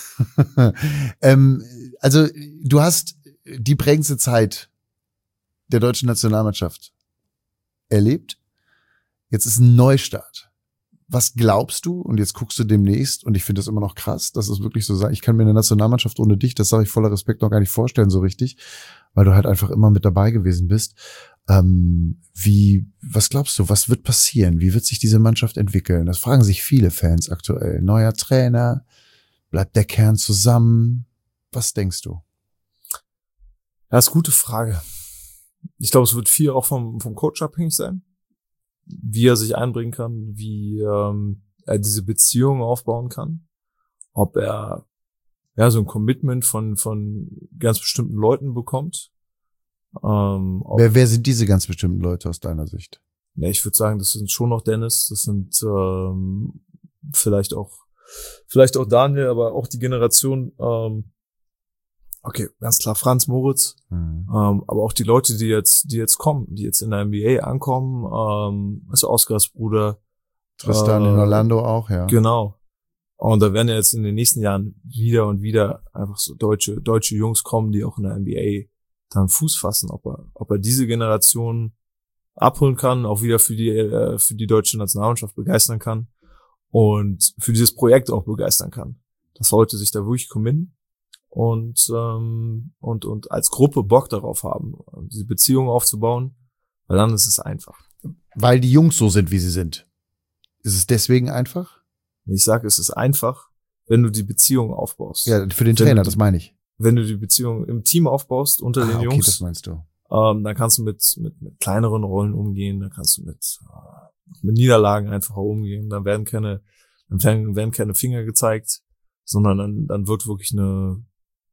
ähm, also du hast die prägendste Zeit der deutschen Nationalmannschaft erlebt. Jetzt ist ein Neustart. Was glaubst du? Und jetzt guckst du demnächst, und ich finde das immer noch krass, dass es wirklich so sei. Ich kann mir eine Nationalmannschaft ohne dich, das sage ich voller Respekt, noch gar nicht vorstellen so richtig, weil du halt einfach immer mit dabei gewesen bist. Ähm, wie, was glaubst du, was wird passieren? Wie wird sich diese Mannschaft entwickeln? Das fragen sich viele Fans aktuell. Neuer Trainer, bleibt der Kern zusammen? Was denkst du? Ja, ist eine gute Frage. Ich glaube, es wird viel auch vom, vom Coach abhängig sein. Wie er sich einbringen kann, wie ähm, er diese Beziehung aufbauen kann. Ob er ja so ein Commitment von von ganz bestimmten Leuten bekommt. Ähm, ob, Wer, wer sind diese ganz bestimmten Leute aus deiner Sicht? ja, ich würde sagen, das sind schon noch Dennis, das sind ähm, vielleicht auch vielleicht auch Daniel, aber auch die Generation, ähm, okay, ganz klar Franz, Moritz, Hm. ähm, aber auch die Leute, die jetzt die jetzt kommen, die jetzt in der N B A ankommen, ähm, also Oscars Bruder, Tristan in äh, Orlando auch, ja. genau. Und da werden ja jetzt in den nächsten Jahren wieder und wieder einfach so deutsche deutsche Jungs kommen, die auch in der N B A dann Fuß fassen, ob er ob er diese Generation abholen kann, auch wieder für die äh, für die deutsche Nationalmannschaft begeistern kann und für dieses Projekt auch begeistern kann. Dass Leute sich da wirklich committen und ähm, und und als Gruppe Bock darauf haben, diese Beziehung aufzubauen, weil dann ist es einfach. Weil die Jungs so sind, wie sie sind. Ist es deswegen einfach? Ich sage, es ist einfach, wenn du die Beziehung aufbaust. Ja, für den Wenn Trainer, du- das meine ich. Wenn du die Beziehung im Team aufbaust unter Ah, den okay, Jungs, das meinst du. ähm, dann kannst du mit, mit mit kleineren Rollen umgehen, dann kannst du mit äh, mit Niederlagen einfacher umgehen, dann werden keine dann werden, werden keine Finger gezeigt, sondern dann dann wird wirklich eine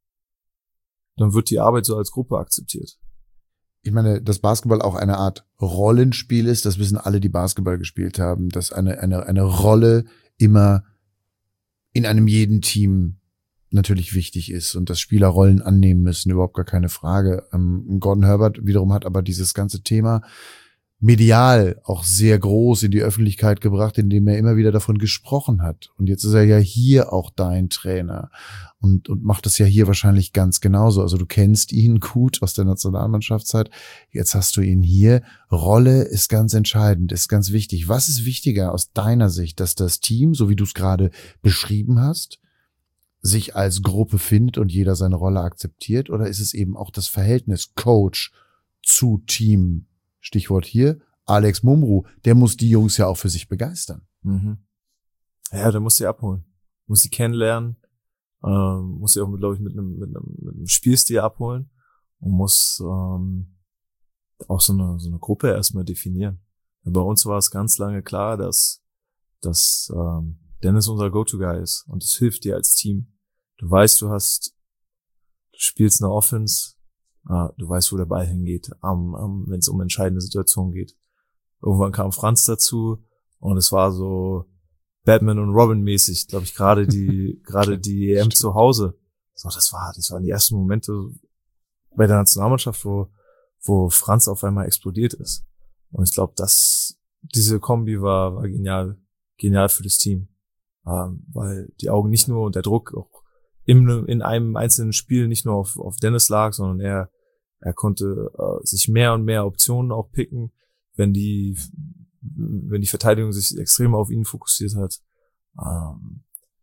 dann wird die Arbeit so als Gruppe akzeptiert. Ich meine, dass Basketball auch eine Art Rollenspiel ist, das wissen alle, die Basketball gespielt haben, dass eine, eine, eine Rolle immer in einem jeden Team natürlich wichtig ist und dass Spieler Rollen annehmen müssen, überhaupt gar keine Frage. Ähm, Gordon Herbert wiederum hat aber dieses ganze Thema medial auch sehr groß in die Öffentlichkeit gebracht, indem er immer wieder davon gesprochen hat. Und jetzt ist er ja hier auch dein Trainer und, und macht das ja hier wahrscheinlich ganz genauso. Also du kennst ihn gut aus der Nationalmannschaftszeit. Jetzt hast du ihn hier. Rolle ist ganz entscheidend, ist ganz wichtig. Was ist wichtiger aus deiner Sicht, dass das Team, so wie du es gerade beschrieben hast, sich als Gruppe findet und jeder seine Rolle akzeptiert? Oder ist es eben auch das Verhältnis Coach zu Team? Stichwort hier, Alex Mumru, der muss die Jungs ja auch für sich begeistern. Mhm. Ja, der muss sie abholen, muss sie kennenlernen, ähm, muss sie auch, glaube ich, mit einem, mit einem, mit einem Spielstil abholen und muss ähm, auch so eine so eine Gruppe erstmal definieren. Ja, bei uns war es ganz lange klar, dass dass ähm, Dennis unser Go-To-Guy ist und es hilft dir als Team. Du weißt, du hast, du spielst eine Offense. Ah, du weißt, wo der Ball hingeht, um, um, wenn es um entscheidende Situationen geht. Irgendwann kam Franz dazu und es war so Batman und Robin mäßig, glaube ich, gerade die gerade die E M zu Hause. So, das war das waren die ersten Momente bei der Nationalmannschaft, wo wo Franz auf einmal explodiert ist. Und ich glaube, dass diese Kombi war war genial genial für das Team, ähm, weil die Augen nicht nur und der Druck auch im, in einem einzelnen Spiel nicht nur auf auf Dennis lag, sondern er Er konnte äh, sich mehr und mehr Optionen auch picken, wenn die wenn die Verteidigung sich extrem auf ihn fokussiert hat. Ähm,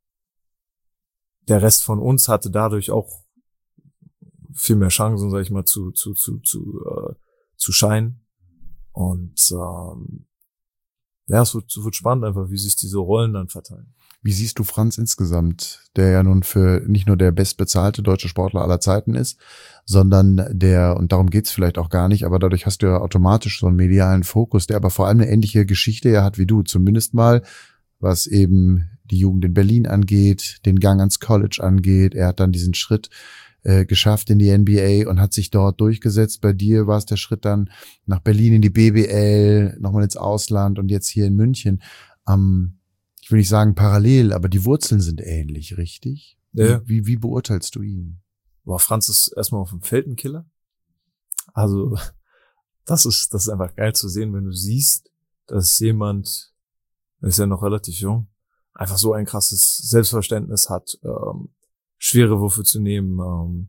der Rest von uns hatte dadurch auch viel mehr Chancen, sag ich mal, zu zu zu zu äh, zu scheinen. Und ähm, ja, es wird, es wird spannend einfach, wie sich diese Rollen dann verteilen. Wie siehst du Franz insgesamt, der ja nun für nicht nur der bestbezahlte deutsche Sportler aller Zeiten ist, sondern der, und darum geht's vielleicht auch gar nicht, aber dadurch hast du ja automatisch so einen medialen Fokus, der aber vor allem eine ähnliche Geschichte ja hat wie du, zumindest mal, was eben die Jugend in Berlin angeht, den Gang ans College angeht. Er hat dann diesen Schritt äh, geschafft in die N B A und hat sich dort durchgesetzt. Bei dir war es der Schritt dann nach Berlin in die B B L, nochmal ins Ausland und jetzt hier in München. Ähm, Ich will nicht sagen parallel, aber die Wurzeln sind ähnlich, richtig? Ja. Wie, wie beurteilst du ihn? Boah, Franz ist erstmal auf dem Feld ein Killer. Also, das ist, das ist einfach geil zu sehen, wenn du siehst, dass jemand, der ist ja noch relativ jung, einfach so ein krasses Selbstverständnis hat, ähm, schwere Würfe zu nehmen, ähm,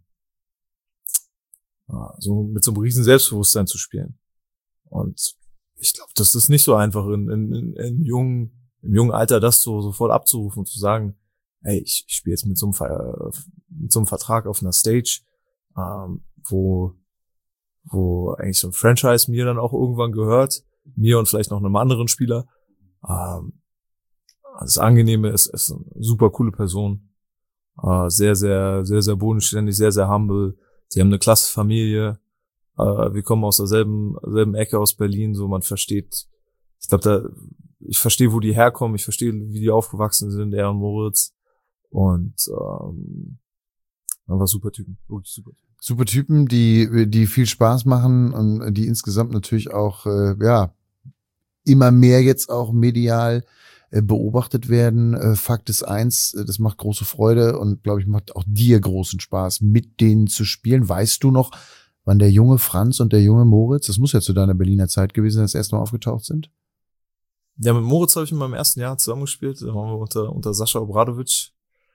ja, so mit so einem riesen Selbstbewusstsein zu spielen. Und ich glaube, das ist nicht so einfach in, in, in, in jungen im jungen Alter das so sofort abzurufen und zu sagen, hey, ich, ich spiele jetzt mit so, einem Ver- mit so einem Vertrag auf einer Stage, ähm, wo wo eigentlich so ein Franchise mir dann auch irgendwann gehört, mir und vielleicht noch einem anderen Spieler. Ähm, das Angenehme ist, ist eine super coole Person, äh, sehr, sehr, sehr, sehr bodenständig, sehr, sehr humble. Die haben eine klasse Familie. Äh, wir kommen aus derselben selben Ecke aus Berlin, so man versteht. Ich glaube, da ich verstehe, wo die herkommen, ich verstehe, wie die aufgewachsen sind, er und Moritz. Und ähm, einfach super Typen, wirklich super Typen. Super Typen, die die viel Spaß machen und die insgesamt natürlich auch äh, ja immer mehr jetzt auch medial äh, beobachtet werden. Äh, Fakt ist eins, äh, das macht große Freude und glaube ich macht auch dir großen Spaß, mit denen zu spielen. Weißt du noch, wann der junge Franz und der junge Moritz, das muss ja zu deiner Berliner Zeit gewesen sein, das erste Mal aufgetaucht sind? Ja, mit Moritz habe ich in meinem ersten Jahr zusammengespielt. Da waren wir unter unter Sascha Obradovic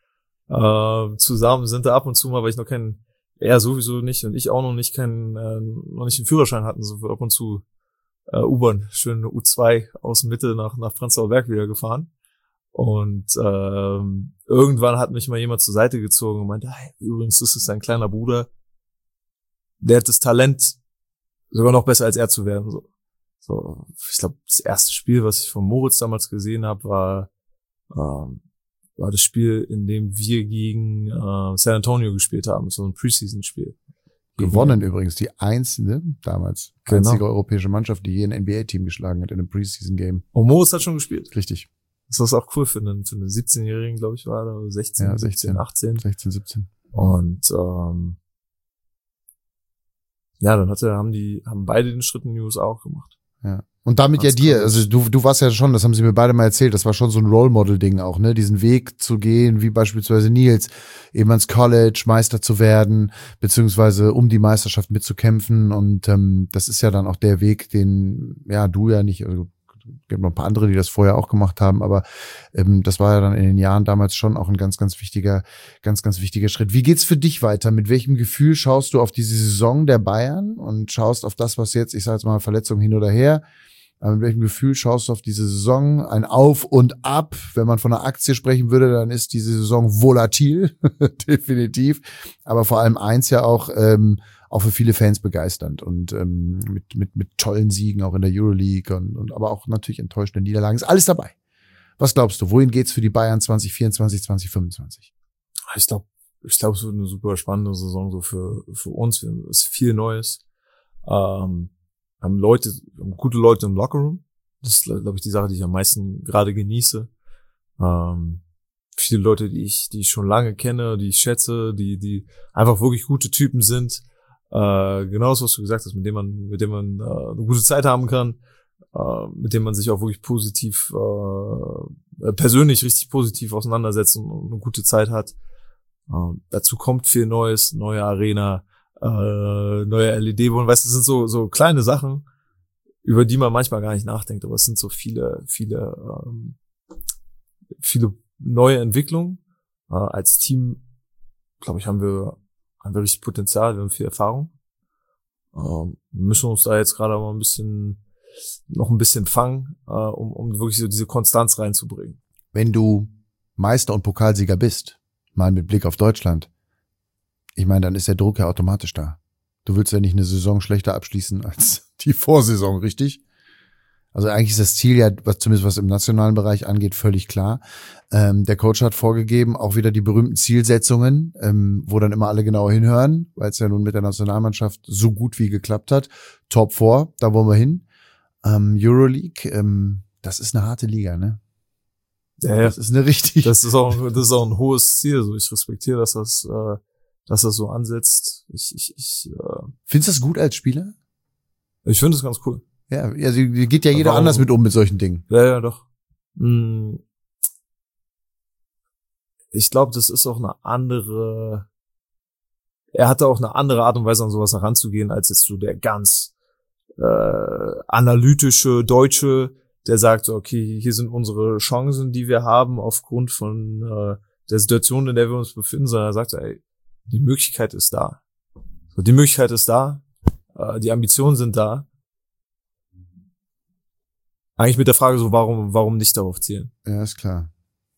äh, zusammen, sind da ab und zu mal, weil ich noch keinen, er sowieso nicht und ich auch noch nicht keinen, äh, noch nicht einen Führerschein hatten, so ab und zu äh, U-Bahn, schön U zwei aus Mitte nach nach Prenzlauer Berg wieder gefahren. Und ähm, irgendwann hat mich mal jemand zur Seite gezogen und meinte, hey, übrigens, das ist dein kleiner Bruder, der hat das Talent, sogar noch besser als er zu werden. So. So, ich glaube, das erste Spiel, was ich von Moritz damals gesehen habe, war ähm, war das Spiel, in dem wir gegen äh, San Antonio gespielt haben, so ein Preseason-Spiel. Gewonnen übrigens, die einzige, damals, Genau. einzige europäische Mannschaft, die je ein N B A-Team geschlagen hat in einem Preseason-Game. Und Moritz hat schon gespielt. Richtig. Das ist auch cool für einen, für einen siebzehnjährigen, glaube ich, war da, sechzehn, Ja, siebzehn, achtzehn. sechzehn, siebzehn. Und ähm, ja, dann hat er, haben die, haben beide den Schritt in die U S A auch gemacht. Ja. Und damit Ganz ja dir, cool. also du, du warst ja schon, das haben sie mir beide mal erzählt, das war schon so ein Role-Model-Ding auch, ne, diesen Weg zu gehen, wie beispielsweise Nils, eben ans College, Meister zu werden, beziehungsweise um die Meisterschaft mitzukämpfen und ähm, das ist ja dann auch der Weg, den, ja, du ja nicht, also gibt noch ein paar andere, die das vorher auch gemacht haben, aber ähm, das war ja dann in den Jahren damals schon auch ein ganz, ganz wichtiger, ganz, ganz wichtiger Schritt. Wie geht's für dich weiter? Mit welchem Gefühl schaust du auf diese Saison der Bayern und schaust auf das, was jetzt, ich sage jetzt mal, Verletzung hin oder her, aber mit welchem Gefühl schaust du auf diese Saison? Ein Auf und Ab. Wenn man von einer Aktie sprechen würde, dann ist diese Saison volatil, definitiv. Aber vor allem eins ja auch, ähm, auch für viele Fans begeisternd und ähm, mit mit mit tollen Siegen auch in der Euroleague und, und aber auch natürlich enttäuschende Niederlagen. Ist alles dabei. Was glaubst du? Wohin geht's für die Bayern zwanzig vierundzwanzig, zwanzig fünfundzwanzig? Ich glaube, ich glaube, es wird eine super spannende Saison so für für uns. Es ist viel Neues. Ähm, haben Leute, haben gute Leute im Lockerroom. Das ist, glaube ich, die Sache, die ich am meisten gerade genieße. Ähm, viele Leute, die ich, die ich schon lange kenne, die ich schätze, die, die einfach wirklich gute Typen sind. Äh, genau das, was du gesagt hast, mit dem man, mit dem man äh, eine gute Zeit haben kann, äh, mit dem man sich auch wirklich positiv, äh, persönlich richtig positiv auseinandersetzt und eine gute Zeit hat. Äh, dazu kommt viel Neues, neue Arena, äh, neue L E D-Boden, weißt du, das sind so so kleine Sachen, über die man manchmal gar nicht nachdenkt, aber es sind so viele, viele, ähm, viele neue Entwicklungen. Äh, als Team, glaube ich, haben wir haben wir richtig Potenzial, wir haben viel Erfahrung. Ähm, müssen uns da jetzt gerade mal ein bisschen, noch ein bisschen fangen, äh, um, um wirklich so diese Konstanz reinzubringen. Wenn du Meister und Pokalsieger bist, mal mit Blick auf Deutschland, ich meine, dann ist der Druck ja automatisch da. Du willst ja nicht eine Saison schlechter abschließen als die Vorsaison, richtig? Also eigentlich ist das Ziel ja, was zumindest was im nationalen Bereich angeht, völlig klar. Ähm, der Coach hat vorgegeben, auch wieder die berühmten Zielsetzungen, ähm, wo dann immer alle genau hinhören, weil es ja nun mit der Nationalmannschaft so gut wie geklappt hat. Top vier, da wollen wir hin. Ähm, Euroleague, ähm, das ist eine harte Liga, ne? Ja, ja. Das ist eine richtig. Das ist auch, das ist auch ein hohes Ziel. So, ich respektiere, dass das, äh, dass das so ansetzt. Ich, ich, ich. Äh, Findest du das gut als Spieler? Ich finde es ganz cool. Ja, also geht ja jeder Aber anders mit um mit solchen Dingen. Ja, ja, doch. Ich glaube, das ist auch eine andere. Er hatte auch eine andere Art und Weise, an sowas heranzugehen, als jetzt so der ganz äh, analytische Deutsche, der sagt so, okay, hier sind unsere Chancen, die wir haben aufgrund von äh, der Situation, in der wir uns befinden, sondern er sagt so, ey, die Möglichkeit ist da. So, die Möglichkeit ist da, äh, die Ambitionen sind da. Eigentlich mit der Frage so, warum, warum nicht darauf zählen? Ja, ist klar.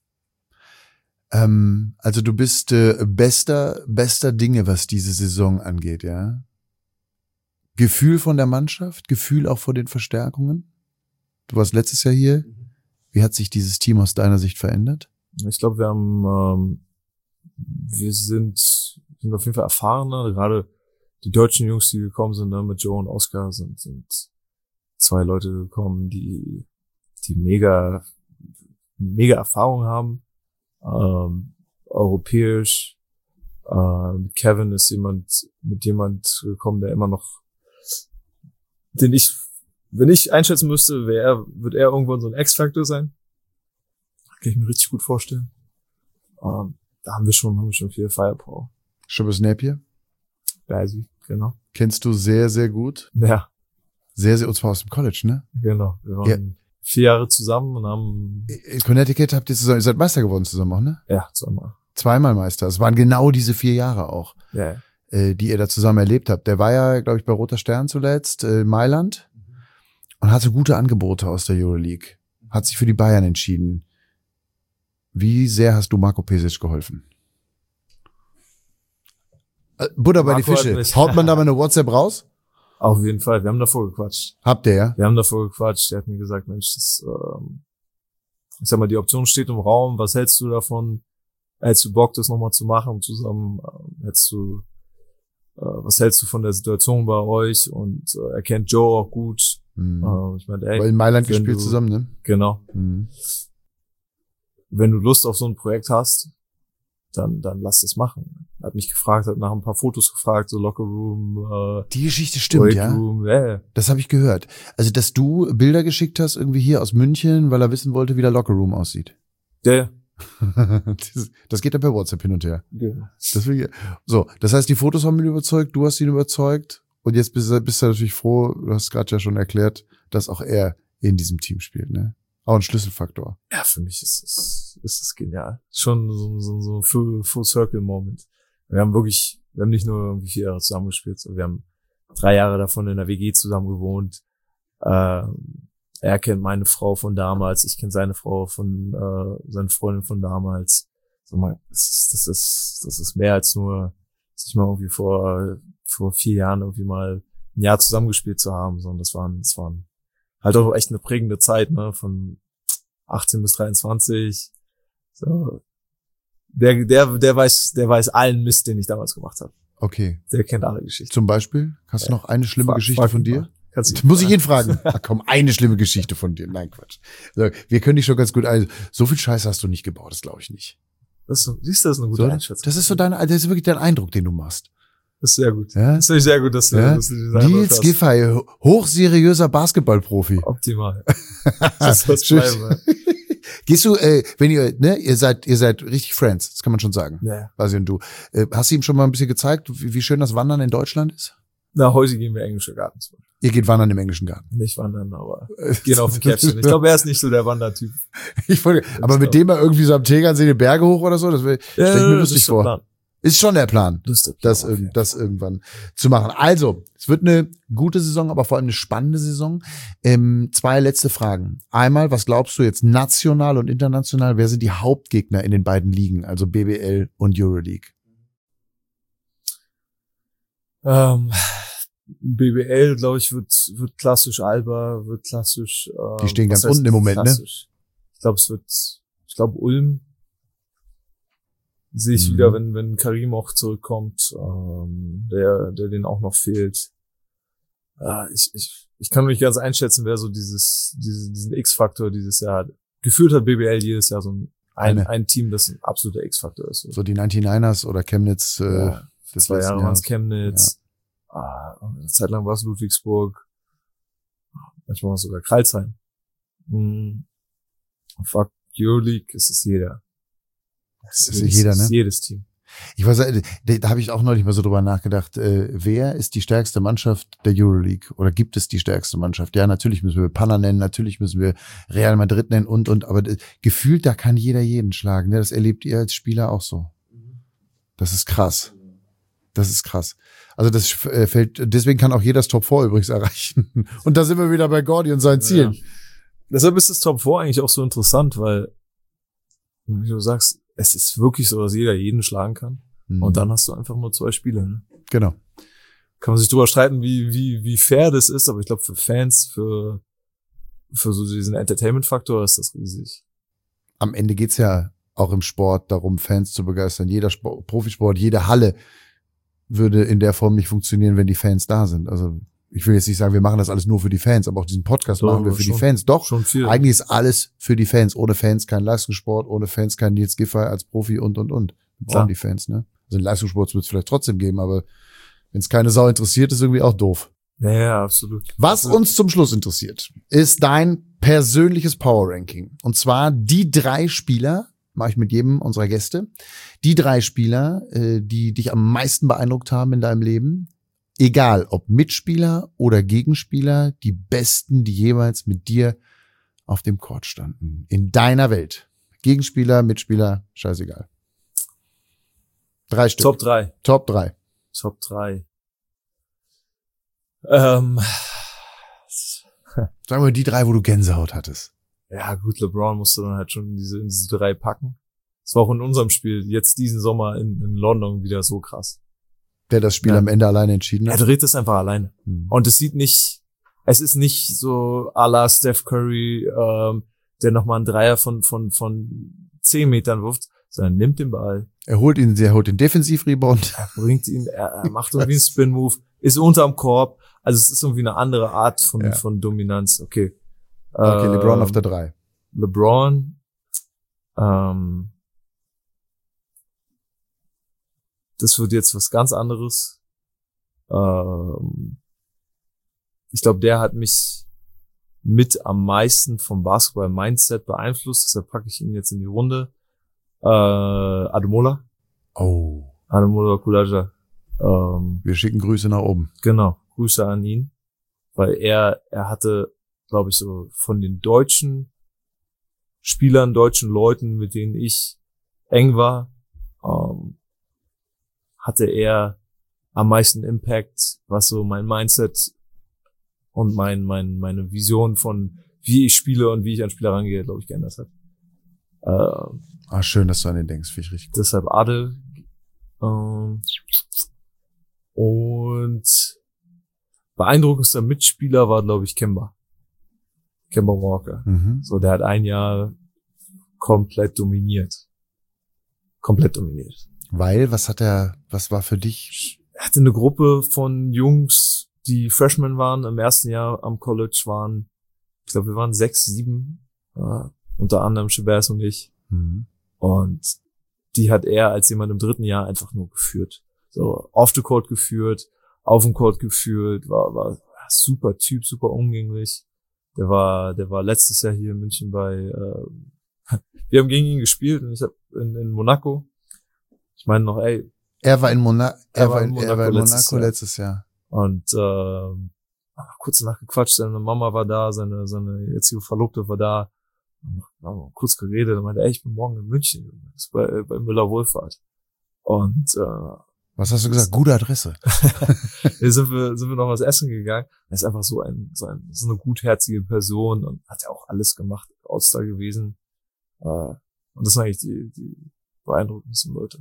Ähm, also du bist äh, bester, bester Dinge, was diese Saison angeht, ja? Gefühl von der Mannschaft, Gefühl auch vor den Verstärkungen. Du warst letztes Jahr hier. Wie hat sich dieses Team aus deiner Sicht verändert? Ich glaube, wir haben, ähm, wir sind, sind auf jeden Fall erfahrener. Gerade die deutschen Jungs, die gekommen sind, ne, mit Joe und Oscar, sind, sind zwei Leute gekommen, die, die mega, mega Erfahrung haben, ähm, europäisch. Äh, Kevin ist jemand, mit jemand gekommen, der immer noch, den ich, wenn ich einschätzen müsste, wäre er, wird er irgendwann so ein X-Factor sein. Kann ich mir richtig gut vorstellen. Ähm, da haben wir schon, haben wir schon viel Firepower. Shabazz Napier? Basie, genau. Kennst du sehr, sehr gut? Ja. Sehr, sehr, und zwar aus dem College, ne? Genau. Wir waren Ja. vier Jahre zusammen und haben, In Connecticut habt ihr zusammen, ihr seid Meister geworden zusammen auch, ne? ja, zweimal. Zweimal Meister. Es waren genau diese vier Jahre auch, Ja, ja. äh, die ihr da zusammen erlebt habt. Der war ja, glaube ich, bei Roter Stern zuletzt, äh, in Mailand, und hatte gute Angebote aus der Euroleague. Hat sich für die Bayern entschieden. Wie sehr hast du Marco Pesic geholfen? Äh, Butter bei die Marco hat Fische. mich- Haut man da mal eine WhatsApp raus? Auf jeden Fall. Wir haben davor gequatscht. Habt ihr, ja? Wir haben davor gequatscht. Der hat mir gesagt, Mensch, das, ähm, ich sag mal, die Option steht im Raum. Was hältst du davon? Hättest du Bock, das nochmal zu machen zusammen? Ähm, hättest du, äh, was hältst du von der Situation bei euch? Und äh, er kennt Joe auch gut. Mhm. Äh, ich meinte, ey, Weil in Mailand wenn gespielt du- zusammen, ne? genau. Mhm. Wenn du Lust auf so ein Projekt hast, dann, dann lass das machen. hat mich gefragt, hat nach ein paar Fotos gefragt, so Locker Room. Äh, Die Geschichte stimmt, ja? Room, yeah. Das habe ich gehört. Also, dass du Bilder geschickt hast, irgendwie hier aus München, weil er wissen wollte, wie der Locker Room aussieht. Ja, ja. das, das geht dann per WhatsApp hin und her. Ja. Das will ich, so, das heißt, die Fotos haben ihn überzeugt, du hast ihn überzeugt und jetzt bist, bist du natürlich froh, du hast gerade ja schon erklärt, dass auch er in diesem Team spielt, ne? Auch ein Schlüsselfaktor. Ja, für mich ist es, ist es genial. Schon so, so, so ein Full, Full Circle Moment. Wir haben wirklich, wir haben nicht nur irgendwie vier Jahre zusammengespielt, sondern wir haben drei Jahre davon in der W G zusammen gewohnt. Ähm, er kennt meine Frau von damals, ich kenne seine Frau von, äh, seine Freundin von damals. So mal, das ist, das ist, das ist mehr als nur, sich mal irgendwie vor, vor vier Jahren irgendwie mal ein Jahr zusammengespielt zu haben, sondern das waren, das waren halt auch echt eine prägende Zeit, ne, von achtzehn bis dreiundzwanzig. So. Der, der, der weiß, der weiß allen Mist, den ich damals gemacht habe. Okay. Der kennt alle Geschichten. Zum Beispiel? Hast du noch eine schlimme Frag- Geschichte frag von ihn dir? mal. Kannst du Muss ich ihn fragen? Ach komm, eine schlimme Geschichte von dir. Nein, Quatsch. So, wir können dich schon ganz gut, also, so viel Scheiße hast du nicht gebaut, das glaube ich nicht. Das ist, so- siehst du, das ist eine gute So, Einschätzung. das ist so dein, das ist wirklich dein Eindruck, den du machst. Das ist sehr gut. Ja? Das finde ich sehr gut, dass du, Ja? dass du diese Eindruck Nils hast. Giffey, hochseriöser Basketballprofi. Optimal. Das soll's Schön. bleiben. Gehst du, äh, wenn ihr, ne, ihr seid, ihr seid richtig Friends, das kann man schon sagen. Ja. Basi und du. Äh, hast du ihm schon mal ein bisschen gezeigt, wie, wie schön das Wandern in Deutschland ist? Na, heute gehen wir englische Garten. Ihr geht wandern im englischen Garten. Nicht wandern, aber gehen auf den Käppchen. Ich glaube, er ist nicht so der Wandertyp. Ich folge, aber mit dem mal irgendwie so am Tegernsee die Berge hoch oder so, das will, stell ich mir das lustig ist der vor. Plan. Ist schon der Plan, Das ist der Plan. das, irg- das irgendwann zu machen. Also, es wird eine gute Saison, aber vor allem eine spannende Saison. Ähm, zwei letzte Fragen. Einmal, was glaubst du jetzt national und international, wer sind die Hauptgegner in den beiden Ligen, also B B L und Euroleague? Ähm, B B L, glaube ich, wird wird klassisch Alba, wird klassisch. Ähm, Die stehen was ganz heißt unten im Moment, ne? klassisch? Ich glaube, es wird, ich glaube Ulm sehe ich Mhm. wieder, wenn wenn Karim auch zurückkommt, ähm, der der den auch noch fehlt. Äh, ich ich ich kann noch nicht ganz einschätzen, wer so dieses diese, diesen X-Faktor dieses Jahr hat. Gefühlt hat B B L jedes Jahr so ein ein, Eine. ein Team, das ein absoluter X-Faktor ist. So die neunundneunzigers oder Chemnitz äh, Ja, des zwei letzten Jahre waren es Jahres. Chemnitz. Ah, eine Zeit lang war es Ludwigsburg. Manchmal war es sogar Kreilsheim. Hm. Fuck, Euroleague ist es jeder. Das ist jeder, ne? Jedes Team. Ich weiß, äh, da, da habe ich auch neulich mal so drüber nachgedacht, äh, wer ist die stärkste Mannschaft der Euroleague? Oder gibt es die stärkste Mannschaft? Ja, natürlich müssen wir Panna nennen, natürlich müssen wir Real Madrid nennen und, und, aber äh, gefühlt, da kann jeder jeden schlagen. Ne? Das erlebt ihr als Spieler auch so. Das ist krass. Das ist krass. Also das äh, fällt, deswegen kann auch jeder das Top vier übrigens erreichen. Und da sind wir wieder bei Gordy und seinen Zielen. Ja. Deshalb ist das Top vier eigentlich auch so interessant, weil, wie du sagst, es ist wirklich so, dass jeder jeden schlagen kann. Mhm. Und dann hast du einfach nur zwei Spieler. Ne? Genau. Kann man sich drüber streiten, wie wie wie fair das ist, aber ich glaube, für Fans, für für so diesen Entertainment-Faktor ist das riesig. Am Ende geht's ja auch im Sport darum, Fans zu begeistern. Jeder Sport, Profisport, jede Halle würde in der Form nicht funktionieren, wenn die Fans da sind. Also ich will jetzt nicht sagen, wir machen das alles nur für die Fans, aber auch diesen Podcast Doch, machen wir für schon- die Fans. Doch, Schon viel. eigentlich ist alles für die Fans. Ohne Fans kein Leistungssport, ohne Fans kein Nils Giffey als Profi und, und, und. Wir brauchen Klar. die Fans, ne? Also den Leistungssport wird es vielleicht trotzdem geben, aber wenn es keine Sau interessiert, ist irgendwie auch doof. Ja, ja, absolut. Was uns zum Schluss interessiert, ist dein persönliches Power Ranking. Und zwar die drei Spieler, mache ich mit jedem unserer Gäste, die drei Spieler, äh, die dich am meisten beeindruckt haben in deinem Leben. Egal, ob Mitspieler oder Gegenspieler, die besten, die jeweils mit dir auf dem Court standen. In deiner Welt. Gegenspieler, Mitspieler, scheißegal. Drei Stück. Top drei. Top drei. Top drei. Ähm, Sagen wir die drei, wo du Gänsehaut hattest. ja, gut, LeBron musste dann halt schon in diese, in diese drei packen. Das war auch in unserem Spiel jetzt diesen Sommer in, in London wieder so krass. Der das Spiel Ja. am Ende alleine entschieden Er hat. dreht es einfach alleine. Hm. Und es sieht nicht, es ist nicht so à la Steph Curry, ähm, der nochmal einen Dreier von, von, von zehn Metern wirft, sondern nimmt den Ball, Er holt ihn, er holt den Defensivrebound. er bringt ihn, er, er macht irgendwie einen Spin-Move, ist unterm Korb. Also es ist irgendwie eine andere Art von, Ja. von Dominanz. Okay. Okay, LeBron Ähm, auf der drei. LeBron, ähm, das wird jetzt was ganz anderes. Ähm, ich glaube, der hat mich mit am meisten vom Basketball-Mindset beeinflusst. Deshalb packe ich ihn jetzt in die Runde. Äh, Ademola. Oh. Ademola Kulaja. Ähm, Wir schicken Grüße nach oben. Genau, Grüße an ihn. Weil er, er hatte, glaube ich, so von den deutschen Spielern, deutschen Leuten, mit denen ich eng war, ähm, hatte er am meisten Impact, was so mein Mindset und mein, mein, meine Vision von wie ich spiele und wie ich an Spieler rangehe, glaube ich, geändert hat. Äh, ah, schön, dass du an den denkst, finde ich richtig gut. Deshalb Ade. Ähm, und beeindruckendster Mitspieler war, glaube ich, Kemba. Kemba Walker. Mhm. So, der hat ein Jahr komplett dominiert. Komplett dominiert. Weil, was hat er, was war für dich? Er hatte eine Gruppe von Jungs, die Freshmen waren, im ersten Jahr am College waren, ich glaube, wir waren sechs, sieben, äh, unter anderem Shabazz und ich. Mhm. Und die hat er als jemand im dritten Jahr einfach nur geführt. So, off the court geführt, auf dem Court geführt, war, war super Typ, super umgänglich. Der war, der war letztes Jahr hier in München bei, äh, wir haben gegen ihn gespielt und ich habe in, in Monaco. Ich meine noch, ey. Er war in, Mona- er er war war in, in er Monaco war in letztes Monaco Jahr. letztes Jahr. Und äh, kurz danach gequatscht, seine Mama war da, seine seine jetzige Verlobte war da. Und haben wir kurz geredet und meinte, ey, ich bin morgen in München, das ist bei, bei Müller-Wohlfahrt. Und äh, was hast du gesagt? Gute Adresse. hier sind wir sind wir noch was essen gegangen. Er ist einfach so ein so, ein, so eine gutherzige Person und hat ja auch alles gemacht, All-Star gewesen. Äh, und das sind eigentlich die die beeindruckendsten Leute.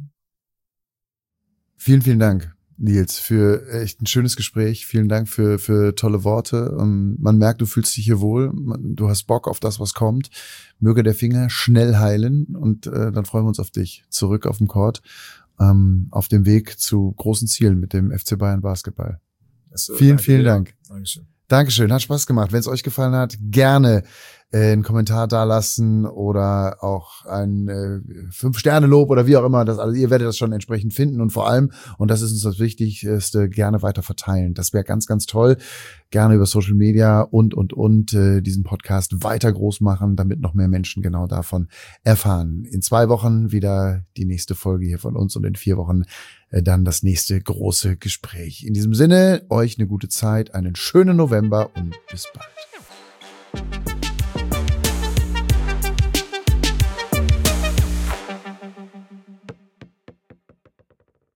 Vielen, vielen Dank, Nils, für echt ein schönes Gespräch. Vielen Dank für für tolle Worte. Und man merkt, du fühlst dich hier wohl. Man, du hast Bock auf das, was kommt. Möge der Finger schnell heilen und äh, dann freuen wir uns auf dich zurück auf dem Court, ähm, auf dem Weg zu großen Zielen mit dem F C Bayern Basketball. Also, vielen, vielen Dank. Dankeschön. Dankeschön, hat Spaß gemacht. Wenn es euch gefallen hat, gerne äh, einen Kommentar dalassen oder auch ein äh, Fünf-Sterne-Lob oder wie auch immer. Das, also ihr werdet das schon entsprechend finden und vor allem, und das ist uns das Wichtigste, gerne weiter verteilen. Das wäre ganz, ganz toll. Gerne über Social Media und, und, und äh, diesen Podcast weiter groß machen, damit noch mehr Menschen genau davon erfahren. In zwei Wochen wieder die nächste Folge hier von uns und in vier Wochen äh, dann das nächste große Gespräch. In diesem Sinne, euch eine gute Zeit, einen schönen November und bis bald.